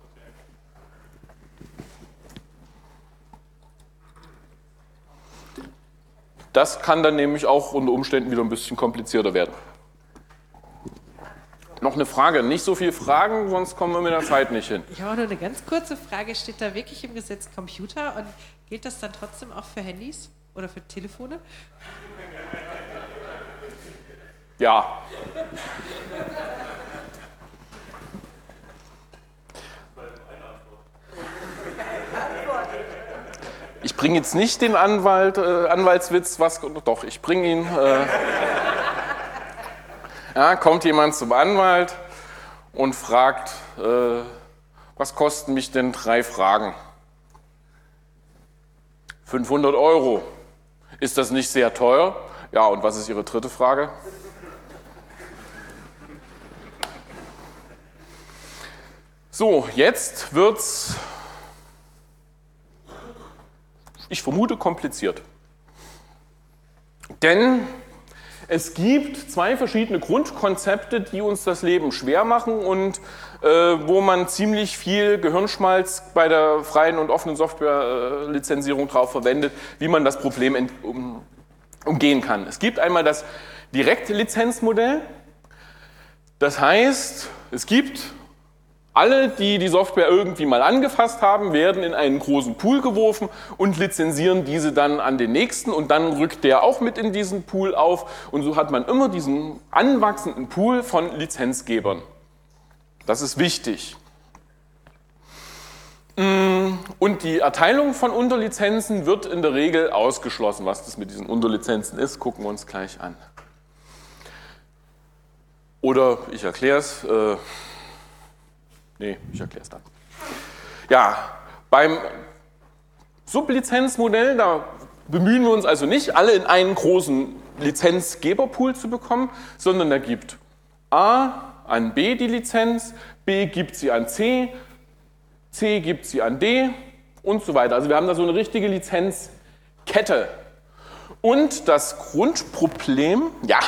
Das kann dann nämlich auch unter Umständen wieder ein bisschen komplizierter werden. Noch eine Frage, nicht so viele Fragen, sonst kommen wir mit der Zeit nicht hin.
Ich habe auch nur eine ganz kurze Frage. Steht da wirklich im Gesetz Computer und gilt das dann trotzdem auch für Handys oder für Telefone?
Ja. Ich bringe jetzt nicht den Anwaltswitz, doch, ich bringe ihn. Ja, kommt jemand zum Anwalt und fragt, was kosten mich denn 3 Fragen? 500 €. Ist das nicht sehr teuer? Ja, und was ist Ihre dritte Frage? So, jetzt wird's, ich vermute, kompliziert. Denn es gibt zwei verschiedene Grundkonzepte, die uns das Leben schwer machen und wo man ziemlich viel Gehirnschmalz bei der freien und offenen Software-Lizenzierung drauf verwendet, wie man das Problem umgehen kann. Es gibt einmal das Direktlizenzmodell. Das heißt, es gibt alle, die die Software irgendwie mal angefasst haben, werden in einen großen Pool geworfen und lizenzieren diese dann an den nächsten und dann rückt der auch mit in diesen Pool auf und so hat man immer diesen anwachsenden Pool von Lizenzgebern. Das ist wichtig. Und die Erteilung von Unterlizenzen wird in der Regel ausgeschlossen. Was das mit diesen Unterlizenzen ist, gucken wir uns gleich an. Oder ich erkläre es. Ich erkläre es dann. Ja, beim Sublizenzmodell, da bemühen wir uns also nicht, alle in einen großen Lizenzgeberpool zu bekommen, sondern da gibt A an B die Lizenz, B gibt sie an C, C gibt sie an D und so weiter. Also wir haben da so eine richtige Lizenzkette. Und das Grundproblem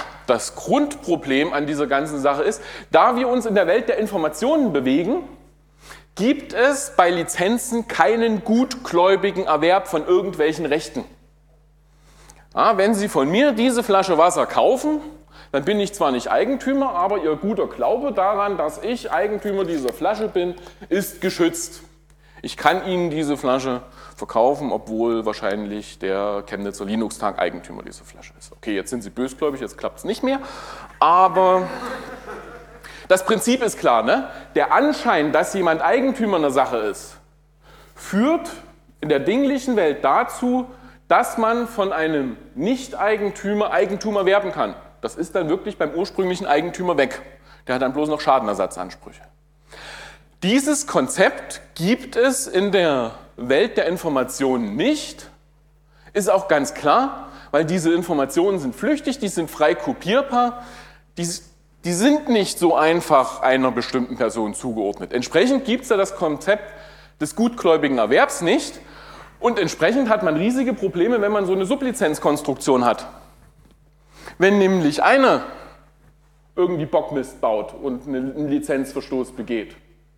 an dieser ganzen Sache ist, da wir uns in der Welt der Informationen bewegen, gibt es bei Lizenzen keinen gutgläubigen Erwerb von irgendwelchen Rechten. Ja, wenn Sie von mir diese Flasche Wasser kaufen, dann bin ich zwar nicht Eigentümer, aber Ihr guter Glaube daran, dass ich Eigentümer dieser Flasche bin, ist geschützt. Ich kann Ihnen diese Flasche verkaufen, obwohl wahrscheinlich der Chemnitzer Linux-Tag Eigentümer dieser Flasche ist. Okay, jetzt sind Sie bösgläubig, jetzt klappt es nicht mehr, aber das Prinzip ist klar, ne? Der Anschein, dass jemand Eigentümer einer Sache ist, führt in der dinglichen Welt dazu, dass man von einem Nicht-Eigentümer Eigentum erwerben kann. Das ist dann wirklich beim ursprünglichen Eigentümer weg. Der hat dann bloß noch Schadenersatzansprüche. Dieses Konzept gibt es in der Welt der Informationen nicht. Ist auch ganz klar, weil diese Informationen sind flüchtig, die sind frei kopierbar, die sind nicht so einfach einer bestimmten Person zugeordnet. Entsprechend gibt es da das Konzept des gutgläubigen Erwerbs nicht und entsprechend hat man riesige Probleme, wenn man so eine Sublizenzkonstruktion hat. Wenn nämlich einer irgendwie Bockmist baut und einen Lizenzverstoß begeht,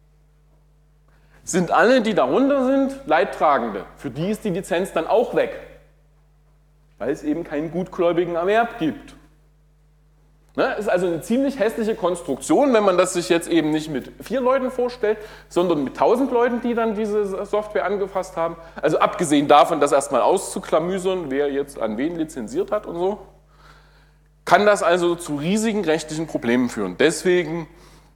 sind alle, die darunter sind, Leidtragende. Für die ist die Lizenz dann auch weg, weil es eben keinen gutgläubigen Erwerb gibt. Ne, ist also eine ziemlich hässliche Konstruktion, wenn man das sich jetzt eben nicht mit 4 Leuten vorstellt, sondern mit 1000 Leuten, die dann diese Software angefasst haben. Also abgesehen davon, das erstmal auszuklamüsern, wer jetzt an wen lizenziert hat und so, kann das also zu riesigen rechtlichen Problemen führen. Deswegen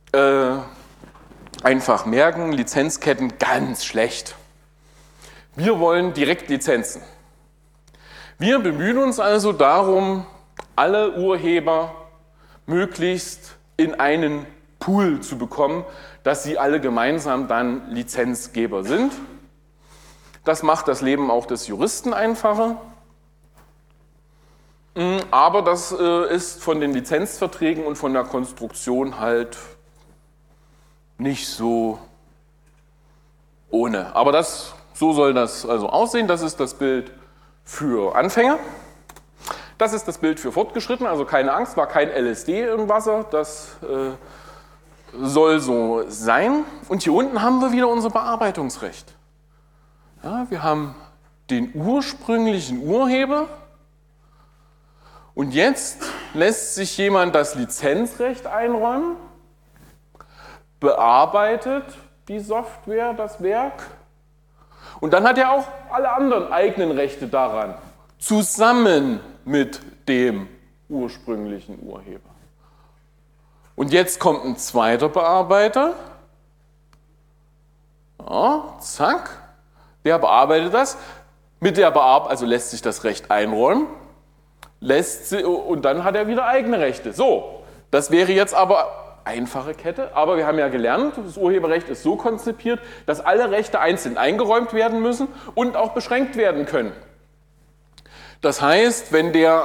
einfach merken, Lizenzketten ganz schlecht. Wir wollen Direktlizenzen. Wir bemühen uns also darum, alle Urheber möglichst in einen Pool zu bekommen, dass sie alle gemeinsam dann Lizenzgeber sind. Das macht das Leben auch des Juristen einfacher. Aber das ist von den Lizenzverträgen und von der Konstruktion halt nicht so ohne. Aber so soll das also aussehen. Das ist das Bild für Anfänger. Das ist das Bild für Fortgeschrittene, also keine Angst, war kein LSD im Wasser, das soll so sein. Und hier unten haben wir wieder unser Bearbeitungsrecht. Ja, wir haben den ursprünglichen Urheber und jetzt lässt sich jemand das Lizenzrecht einräumen, bearbeitet die Software, das Werk und dann hat er auch alle anderen eigenen Rechte daran, zusammen mit dem ursprünglichen Urheber. Und jetzt kommt ein zweiter Bearbeiter, ja, zack, der bearbeitet das, also lässt sich das Recht einräumen, und dann hat er wieder eigene Rechte. So, das wäre jetzt aber einfache Kette, aber wir haben ja gelernt, das Urheberrecht ist so konzipiert, dass alle Rechte einzeln eingeräumt werden müssen und auch beschränkt werden können. Das heißt, wenn der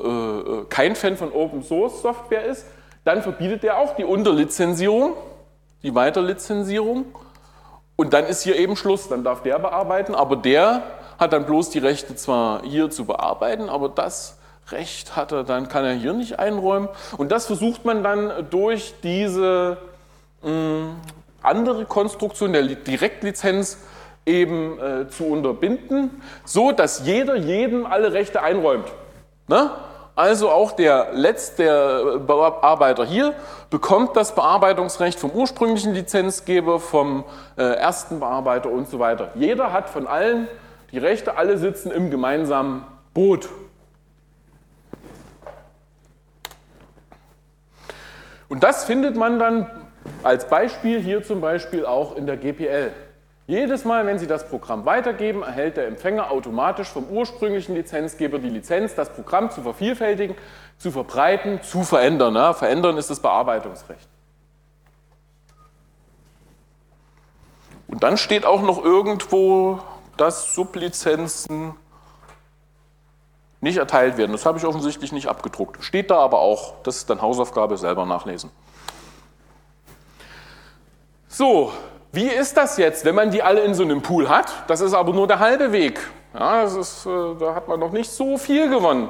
also kein Fan von Open Source Software ist, dann verbietet er auch die Unterlizenzierung die Weiterlizenzierung. Und dann ist hier eben Schluss, dann darf der bearbeiten, aber der hat dann bloß die Rechte zwar hier zu bearbeiten, aber das Recht hat er, dann kann er hier nicht einräumen. Und das versucht man dann durch diese andere Konstruktion der Direktlizenz eben zu unterbinden, so dass jeder jedem alle Rechte einräumt. Ne? Also auch der letzte Bearbeiter hier bekommt das Bearbeitungsrecht vom ursprünglichen Lizenzgeber, vom ersten Bearbeiter und so weiter. Jeder hat von allen die Rechte, alle sitzen im gemeinsamen Boot. Und das findet man dann als Beispiel hier zum Beispiel auch in der GPL. Jedes Mal, wenn Sie das Programm weitergeben, erhält der Empfänger automatisch vom ursprünglichen Lizenzgeber die Lizenz, das Programm zu vervielfältigen, zu verbreiten, zu verändern. Ja, verändern ist das Bearbeitungsrecht. Und dann steht auch noch irgendwo, dass Sublizenzen nicht erteilt werden. Das habe ich offensichtlich nicht abgedruckt. Steht da aber auch. Das ist dann Hausaufgabe, selber nachlesen. So. Wie ist das jetzt, wenn man die alle in so einem Pool hat? Das ist aber nur der halbe Weg. Ja, da hat man noch nicht so viel gewonnen.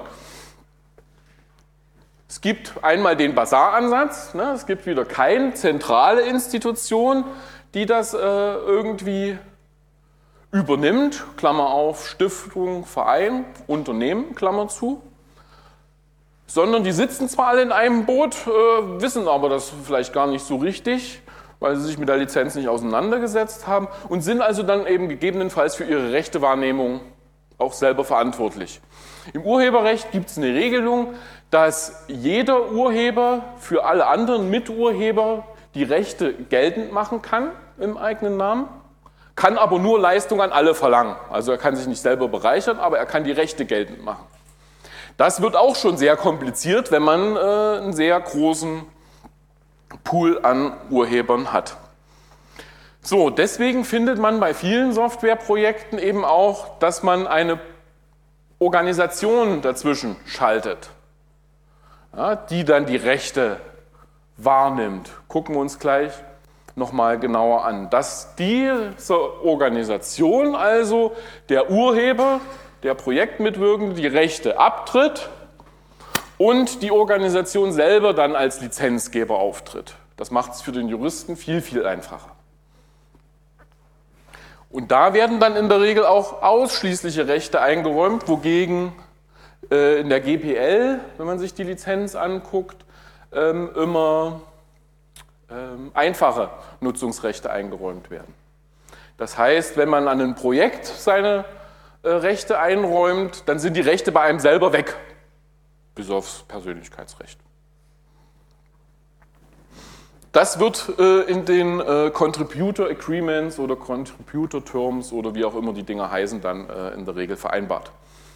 Es gibt einmal den Basaransatz. Ne? Es gibt wieder keine zentrale Institution, die das irgendwie übernimmt. Klammer auf, Stiftung, Verein, Unternehmen, Klammer zu. Sondern die sitzen zwar alle in einem Boot, wissen aber das vielleicht gar nicht so richtig, weil sie sich mit der Lizenz nicht auseinandergesetzt haben und sind also dann eben gegebenenfalls für ihre Rechtewahrnehmung auch selber verantwortlich. Im Urheberrecht gibt es eine Regelung, dass jeder Urheber für alle anderen Miturheber die Rechte geltend machen kann im eigenen Namen, kann aber nur Leistung an alle verlangen. Also er kann sich nicht selber bereichern, aber er kann die Rechte geltend machen. Das wird auch schon sehr kompliziert, wenn man einen sehr großen Pool an Urhebern hat. So, deswegen findet man bei vielen Softwareprojekten eben auch, dass man eine Organisation dazwischen schaltet, ja, die dann die Rechte wahrnimmt. Gucken wir uns gleich nochmal genauer an. Dass diese Organisation, also der Urheber, der Projektmitwirkende, die Rechte abtritt und die Organisation selber dann als Lizenzgeber auftritt. Das macht es für den Juristen viel, viel einfacher. Und da werden dann in der Regel auch ausschließliche Rechte eingeräumt, wogegen in der GPL, wenn man sich die Lizenz anguckt, immer einfache Nutzungsrechte eingeräumt werden. Das heißt, wenn man an ein Projekt seine Rechte einräumt, dann sind die Rechte bei einem selber weg. Bis aufs Persönlichkeitsrecht. Das wird in den Contributor Agreements oder Contributor Terms oder wie auch immer die Dinger heißen, dann in der Regel vereinbart.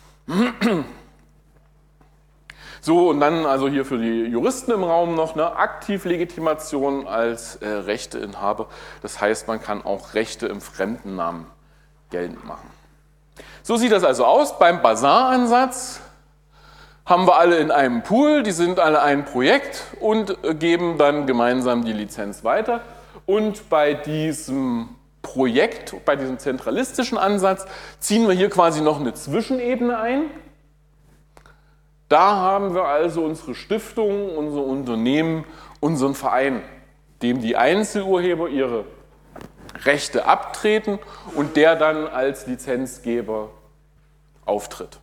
So, und dann also hier für die Juristen im Raum noch eine Aktivlegitimation als Rechteinhaber. Das heißt, man kann auch Rechte im Fremdennamen geltend machen. So sieht das also aus beim Basaransatz. Haben wir alle in einem Pool, die sind alle ein Projekt und geben dann gemeinsam die Lizenz weiter. Und bei diesem Projekt, bei diesem zentralistischen Ansatz, ziehen wir hier quasi noch eine Zwischenebene ein. Da haben wir also unsere Stiftung, unser Unternehmen, unseren Verein, dem die Einzelurheber ihre Rechte abtreten und der dann als Lizenzgeber auftritt.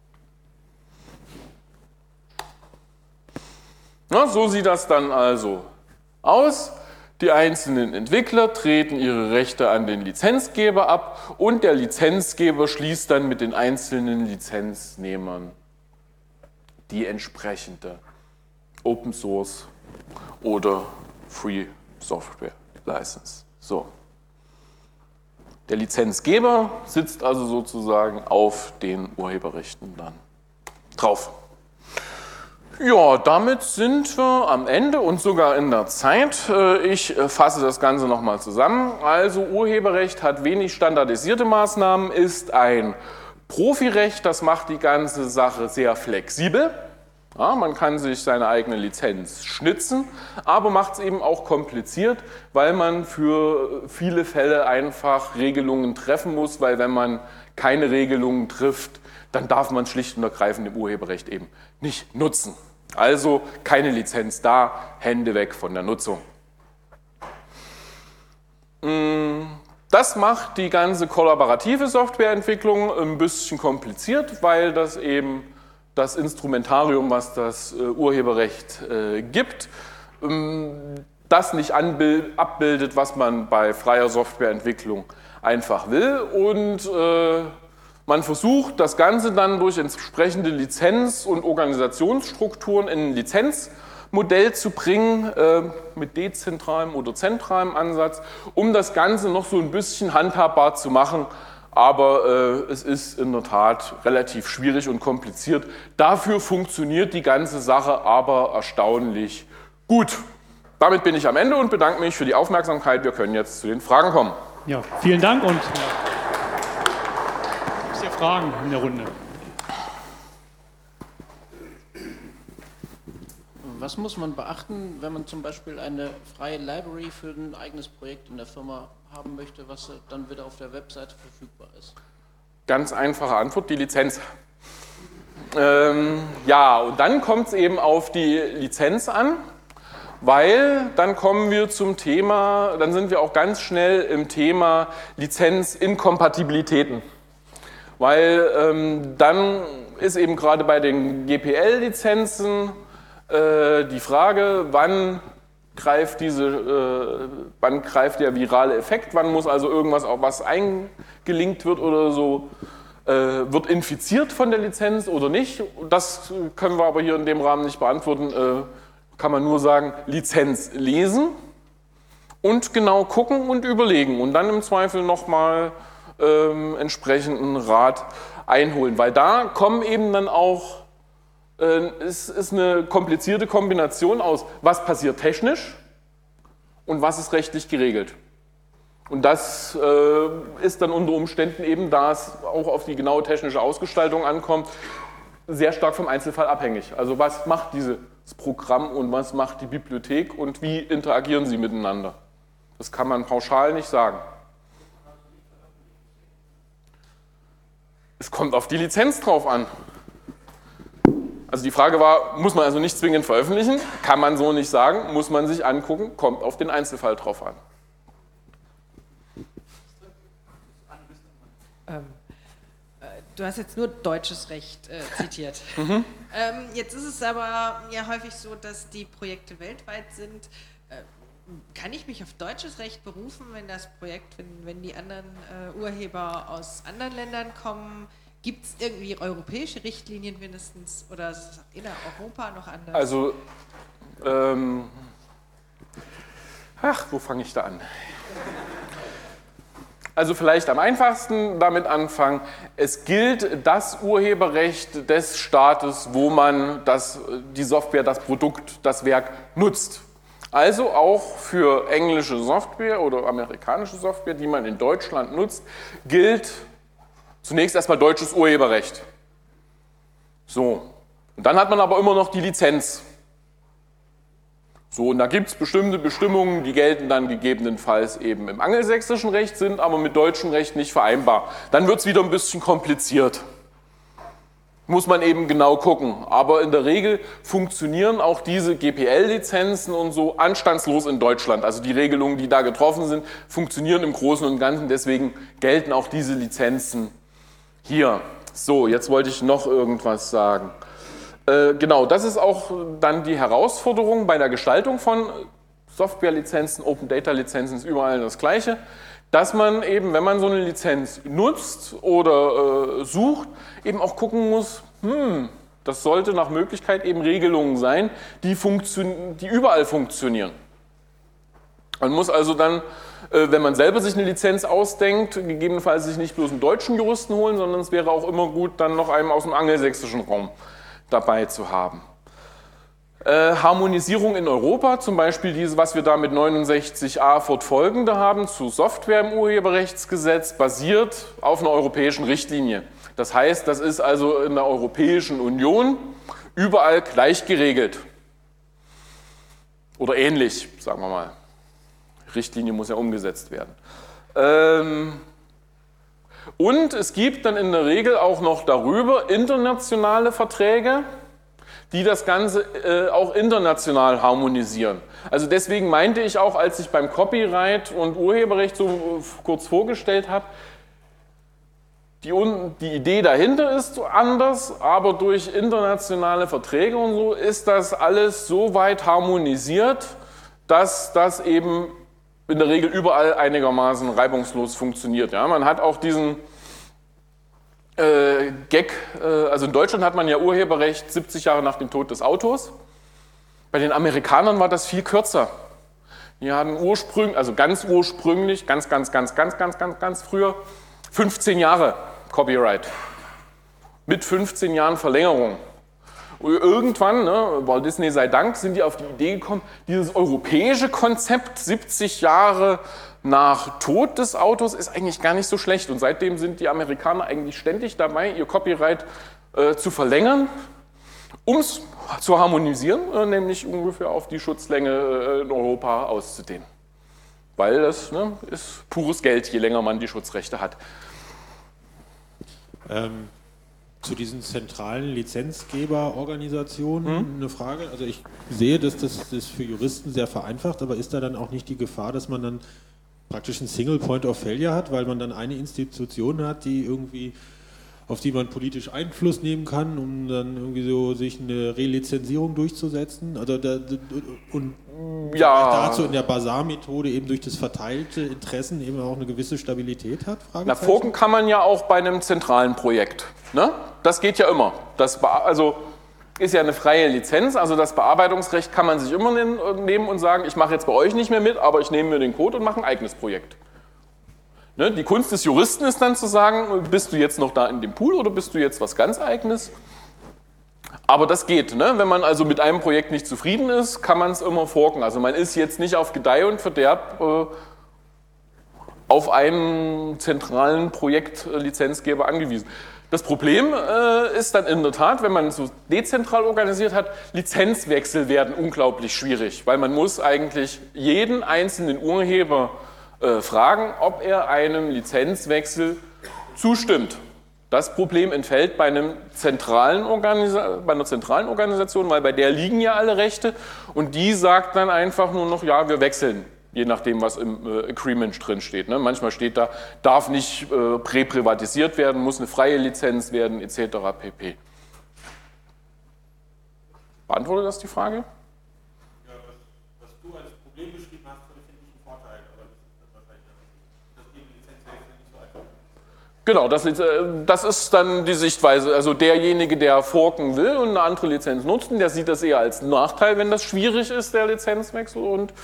Na, so sieht das dann also aus. Die einzelnen Entwickler treten ihre Rechte an den Lizenzgeber ab und der Lizenzgeber schließt dann mit den einzelnen Lizenznehmern die entsprechende Open Source oder Free Software License. So. Der Lizenzgeber sitzt also sozusagen auf den Urheberrechten dann drauf. Ja, damit sind wir am Ende und sogar in der Zeit. Ich fasse das Ganze nochmal zusammen. Also Urheberrecht hat wenig standardisierte Maßnahmen, ist ein Profirecht, das macht die ganze Sache sehr flexibel. Ja, man kann sich seine eigene Lizenz schnitzen, aber macht es eben auch kompliziert, weil man für viele Fälle einfach Regelungen treffen muss, weil wenn man keine Regelungen trifft, dann darf man schlicht und ergreifend im Urheberrecht eben nicht nutzen. Also keine Lizenz da, Hände weg von der Nutzung. Das macht die ganze kollaborative Softwareentwicklung ein bisschen kompliziert, weil das eben das Instrumentarium, was das Urheberrecht gibt, das nicht abbildet, was man bei freier Softwareentwicklung einfach will. Und man versucht, das Ganze dann durch entsprechende Lizenz- und Organisationsstrukturen in ein Lizenzmodell zu bringen, mit dezentralem oder zentralem Ansatz, um das Ganze noch so ein bisschen handhabbar zu machen. Aber es ist in der Tat relativ schwierig und kompliziert. Dafür funktioniert die ganze Sache aber erstaunlich gut. Damit bin ich am Ende und bedanke mich für die Aufmerksamkeit. Wir können jetzt zu den Fragen kommen.
Ja, vielen Dank und gibt es hier Fragen in der Runde?
Was muss man beachten, wenn man zum Beispiel eine freie Library für ein eigenes Projekt in der Firma haben möchte, was dann wieder auf der Webseite verfügbar ist?
Ganz einfache Antwort, die Lizenz. Ja, und dann kommt es eben auf die Lizenz an, weil dann kommen wir zum Thema, dann sind wir auch ganz schnell im Thema Lizenzinkompatibilitäten. Weil dann ist eben gerade bei den GPL-Lizenzen die Frage, wann greift der virale Effekt, wann muss also irgendwas, auf was eingelinkt wird oder so, wird infiziert von der Lizenz oder nicht. Das können wir aber hier in dem Rahmen nicht beantworten, kann man nur sagen, Lizenz lesen und genau gucken und überlegen und dann im Zweifel nochmal entsprechenden Rat einholen, weil da kommen eben dann auch es ist eine komplizierte Kombination aus, was passiert technisch und was ist rechtlich geregelt. Und das ist dann unter Umständen eben, da es auch auf die genaue technische Ausgestaltung ankommt, sehr stark vom Einzelfall abhängig. Also was macht dieses Programm und was macht die Bibliothek und wie interagieren sie miteinander? Das kann man pauschal nicht sagen. Es kommt auf die Lizenz drauf an. Also die Frage war, muss man also nicht zwingend veröffentlichen? Kann man so nicht sagen, muss man sich angucken, kommt auf den Einzelfall drauf an.
Du hast jetzt nur deutsches Recht zitiert. Jetzt ist es aber ja häufig so, dass die Projekte weltweit sind. Kann ich mich auf deutsches Recht berufen, wenn das Projekt, wenn die anderen Urheber aus anderen Ländern kommen? Gibt es irgendwie europäische Richtlinien mindestens oder ist es innerhalb Europa noch anders?
Also, wo fange ich da an? Also vielleicht am einfachsten damit anfangen, es gilt das Urheberrecht des Staates, wo man die Software, das Produkt, das Werk nutzt. Also auch für englische Software oder amerikanische Software, die man in Deutschland nutzt, gilt zunächst erstmal deutsches Urheberrecht. So, und dann hat man aber immer noch die Lizenz. So, und da gibt es bestimmte Bestimmungen, die gelten dann gegebenenfalls eben im angelsächsischen Recht, sind aber mit deutschem Recht nicht vereinbar. Dann wird es wieder ein bisschen kompliziert. Muss man eben genau gucken. Aber in der Regel funktionieren auch diese GPL-Lizenzen und so anstandslos in Deutschland. Also die Regelungen, die da getroffen sind, funktionieren im Großen und Ganzen. Deswegen gelten auch diese Lizenzen hier. So, jetzt wollte ich noch irgendwas sagen. Genau, das ist auch dann die Herausforderung bei der Gestaltung von Softwarelizenzen, Open-Data-Lizenzen ist überall das Gleiche, dass man eben, wenn man so eine Lizenz nutzt oder sucht, eben auch gucken muss, das sollte nach Möglichkeit eben Regelungen sein, die überall funktionieren. Man muss also dann, wenn man selber sich eine Lizenz ausdenkt, gegebenenfalls sich nicht bloß einen deutschen Juristen holen, sondern es wäre auch immer gut, dann noch einen aus dem angelsächsischen Raum dabei zu haben. Harmonisierung in Europa, zum Beispiel dieses, was wir da mit 69a fortfolgende haben, zu Software im Urheberrechtsgesetz, basiert auf einer europäischen Richtlinie. Das heißt, das ist also in der Europäischen Union überall gleich geregelt. Oder ähnlich, sagen wir mal. Richtlinie muss ja umgesetzt werden. Und es gibt dann in der Regel auch noch darüber internationale Verträge, die das Ganze auch international harmonisieren. Also deswegen meinte ich auch, als ich beim Copyright und Urheberrecht so kurz vorgestellt habe, die Idee dahinter ist anders, aber durch internationale Verträge und so ist das alles so weit harmonisiert, dass das eben in der Regel überall einigermaßen reibungslos funktioniert. Ja, man hat auch diesen Gag, also in Deutschland hat man ja Urheberrecht 70 Jahre nach dem Tod des Autors. Bei den Amerikanern war das viel kürzer. Die hatten ursprünglich, also ganz ursprünglich, ganz früher, 15 Jahre Copyright. Mit 15 Jahren Verlängerung. Und irgendwann, Walt Disney sei Dank, sind die auf die Idee gekommen, dieses europäische Konzept 70 Jahre nach Tod des Autos ist eigentlich gar nicht so schlecht. Und seitdem sind die Amerikaner eigentlich ständig dabei, ihr Copyright zu verlängern, um es zu harmonisieren, nämlich ungefähr auf die Schutzlänge in Europa auszudehnen. Weil das ist pures Geld, je länger man die Schutzrechte hat.
Zu diesen zentralen Lizenzgeberorganisationen eine Frage. Also ich sehe, dass das für Juristen sehr vereinfacht, aber ist da dann auch nicht die Gefahr, dass man dann praktisch ein Single Point of Failure hat, weil man dann eine Institution hat, die irgendwie, auf die man politisch Einfluss nehmen kann, um dann irgendwie so sich eine Relizenzierung durchzusetzen? Also und dazu in der Basar-Methode eben durch das verteilte Interessen eben auch eine gewisse Stabilität hat?
Na, forken kann man ja auch bei einem zentralen Projekt. Ne? Das geht ja immer. Also ist ja eine freie Lizenz, also das Bearbeitungsrecht kann man sich immer nehmen und sagen, ich mache jetzt bei euch nicht mehr mit, aber ich nehme mir den Code und mache ein eigenes Projekt. Ne? Die Kunst des Juristen ist dann zu sagen, bist du jetzt noch da in dem Pool oder bist du jetzt was ganz Eigenes? Aber das geht. Ne? Wenn man also mit einem Projekt nicht zufrieden ist, kann man es immer forken. Also man ist jetzt nicht auf Gedeih und Verderb auf einen zentralen Projektlizenzgeber angewiesen. Das Problem ist dann in der Tat, wenn man es so dezentral organisiert hat, Lizenzwechsel werden unglaublich schwierig, weil man muss eigentlich jeden einzelnen Urheber fragen, ob er einem Lizenzwechsel zustimmt. Das Problem entfällt bei einer zentralen Organisation, weil bei der liegen ja alle Rechte und die sagt dann einfach nur noch, ja, wir wechseln. Je nachdem, was im Agreement drin steht. Ne? Manchmal steht da, darf nicht präprivatisiert werden, muss eine freie Lizenz werden, etc. pp. Beantwortet das die Frage?
Ja, was du als Problem beschrieben hast, finde ich einen Vorteil, aber das ist wahrscheinlich das nicht so einfach.
Genau, das ist dann die Sichtweise. Also derjenige, der forken will und eine andere Lizenz nutzen, der sieht das eher als Nachteil, wenn das schwierig ist, der Lizenzwechsel. Und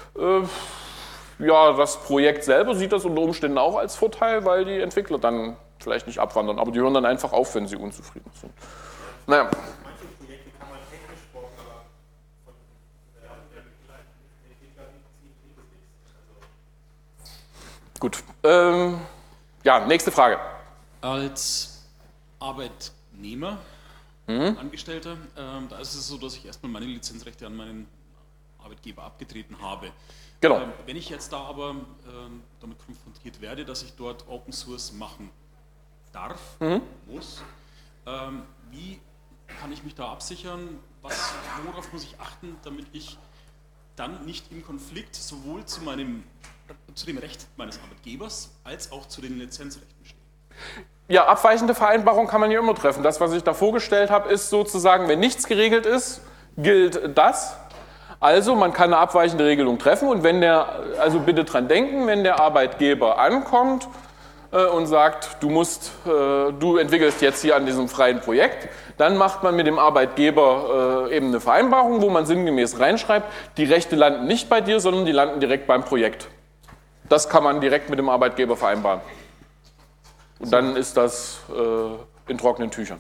das Projekt selber sieht das unter Umständen auch als Vorteil, weil die Entwickler dann vielleicht nicht abwandern, aber die hören dann einfach auf, wenn sie unzufrieden sind. Naja.
Manche Projekte kann man technisch forken, aber von der Entwickler
Gut. Nächste Frage.
Als Arbeitnehmer, Angestellter, da ist es so, dass ich erstmal meine Lizenzrechte an meinen Arbeitgeber abgetreten habe.
Genau.
Wenn ich jetzt da aber damit konfrontiert werde, dass ich dort Open Source machen darf, muss, wie kann ich mich da absichern? Worauf muss ich achten, damit ich dann nicht im Konflikt sowohl zu dem Recht meines Arbeitgebers als auch zu den Lizenzrechten stehe?
Ja, abweichende Vereinbarungen kann man ja immer treffen. Das, was ich da vorgestellt habe, ist sozusagen, wenn nichts geregelt ist, gilt das. Also man kann eine abweichende Regelung treffen und also bitte dran denken, wenn der Arbeitgeber ankommt und sagt, du entwickelst jetzt hier an diesem freien Projekt, dann macht man mit dem Arbeitgeber eben eine Vereinbarung, wo man sinngemäß reinschreibt, die Rechte landen nicht bei dir, sondern die landen direkt beim Projekt. Das kann man direkt mit dem Arbeitgeber vereinbaren. Und dann ist das in trockenen Tüchern.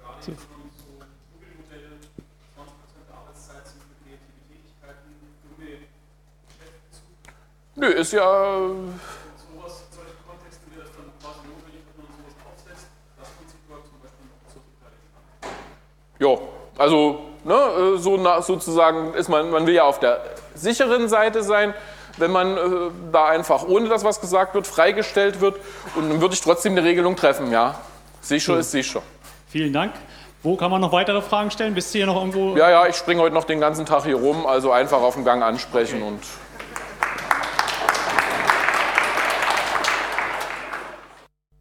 Nö, ist ja.
Solche Kontexte wäre es dann quasi notwendig, dass man sowas aufsetzt, das Prinzip zum Beispiel noch zu
Also sozusagen ist man will ja auf der sicheren Seite sein, wenn man da einfach, ohne dass was gesagt wird, freigestellt wird. Und dann würde ich trotzdem eine Regelung treffen, ja. Sicher ist sicher.
Vielen Dank. Wo kann man noch weitere Fragen stellen? Bist du hier noch irgendwo?
Ja, ich springe heute noch den ganzen Tag hier rum, also einfach auf dem Gang ansprechen und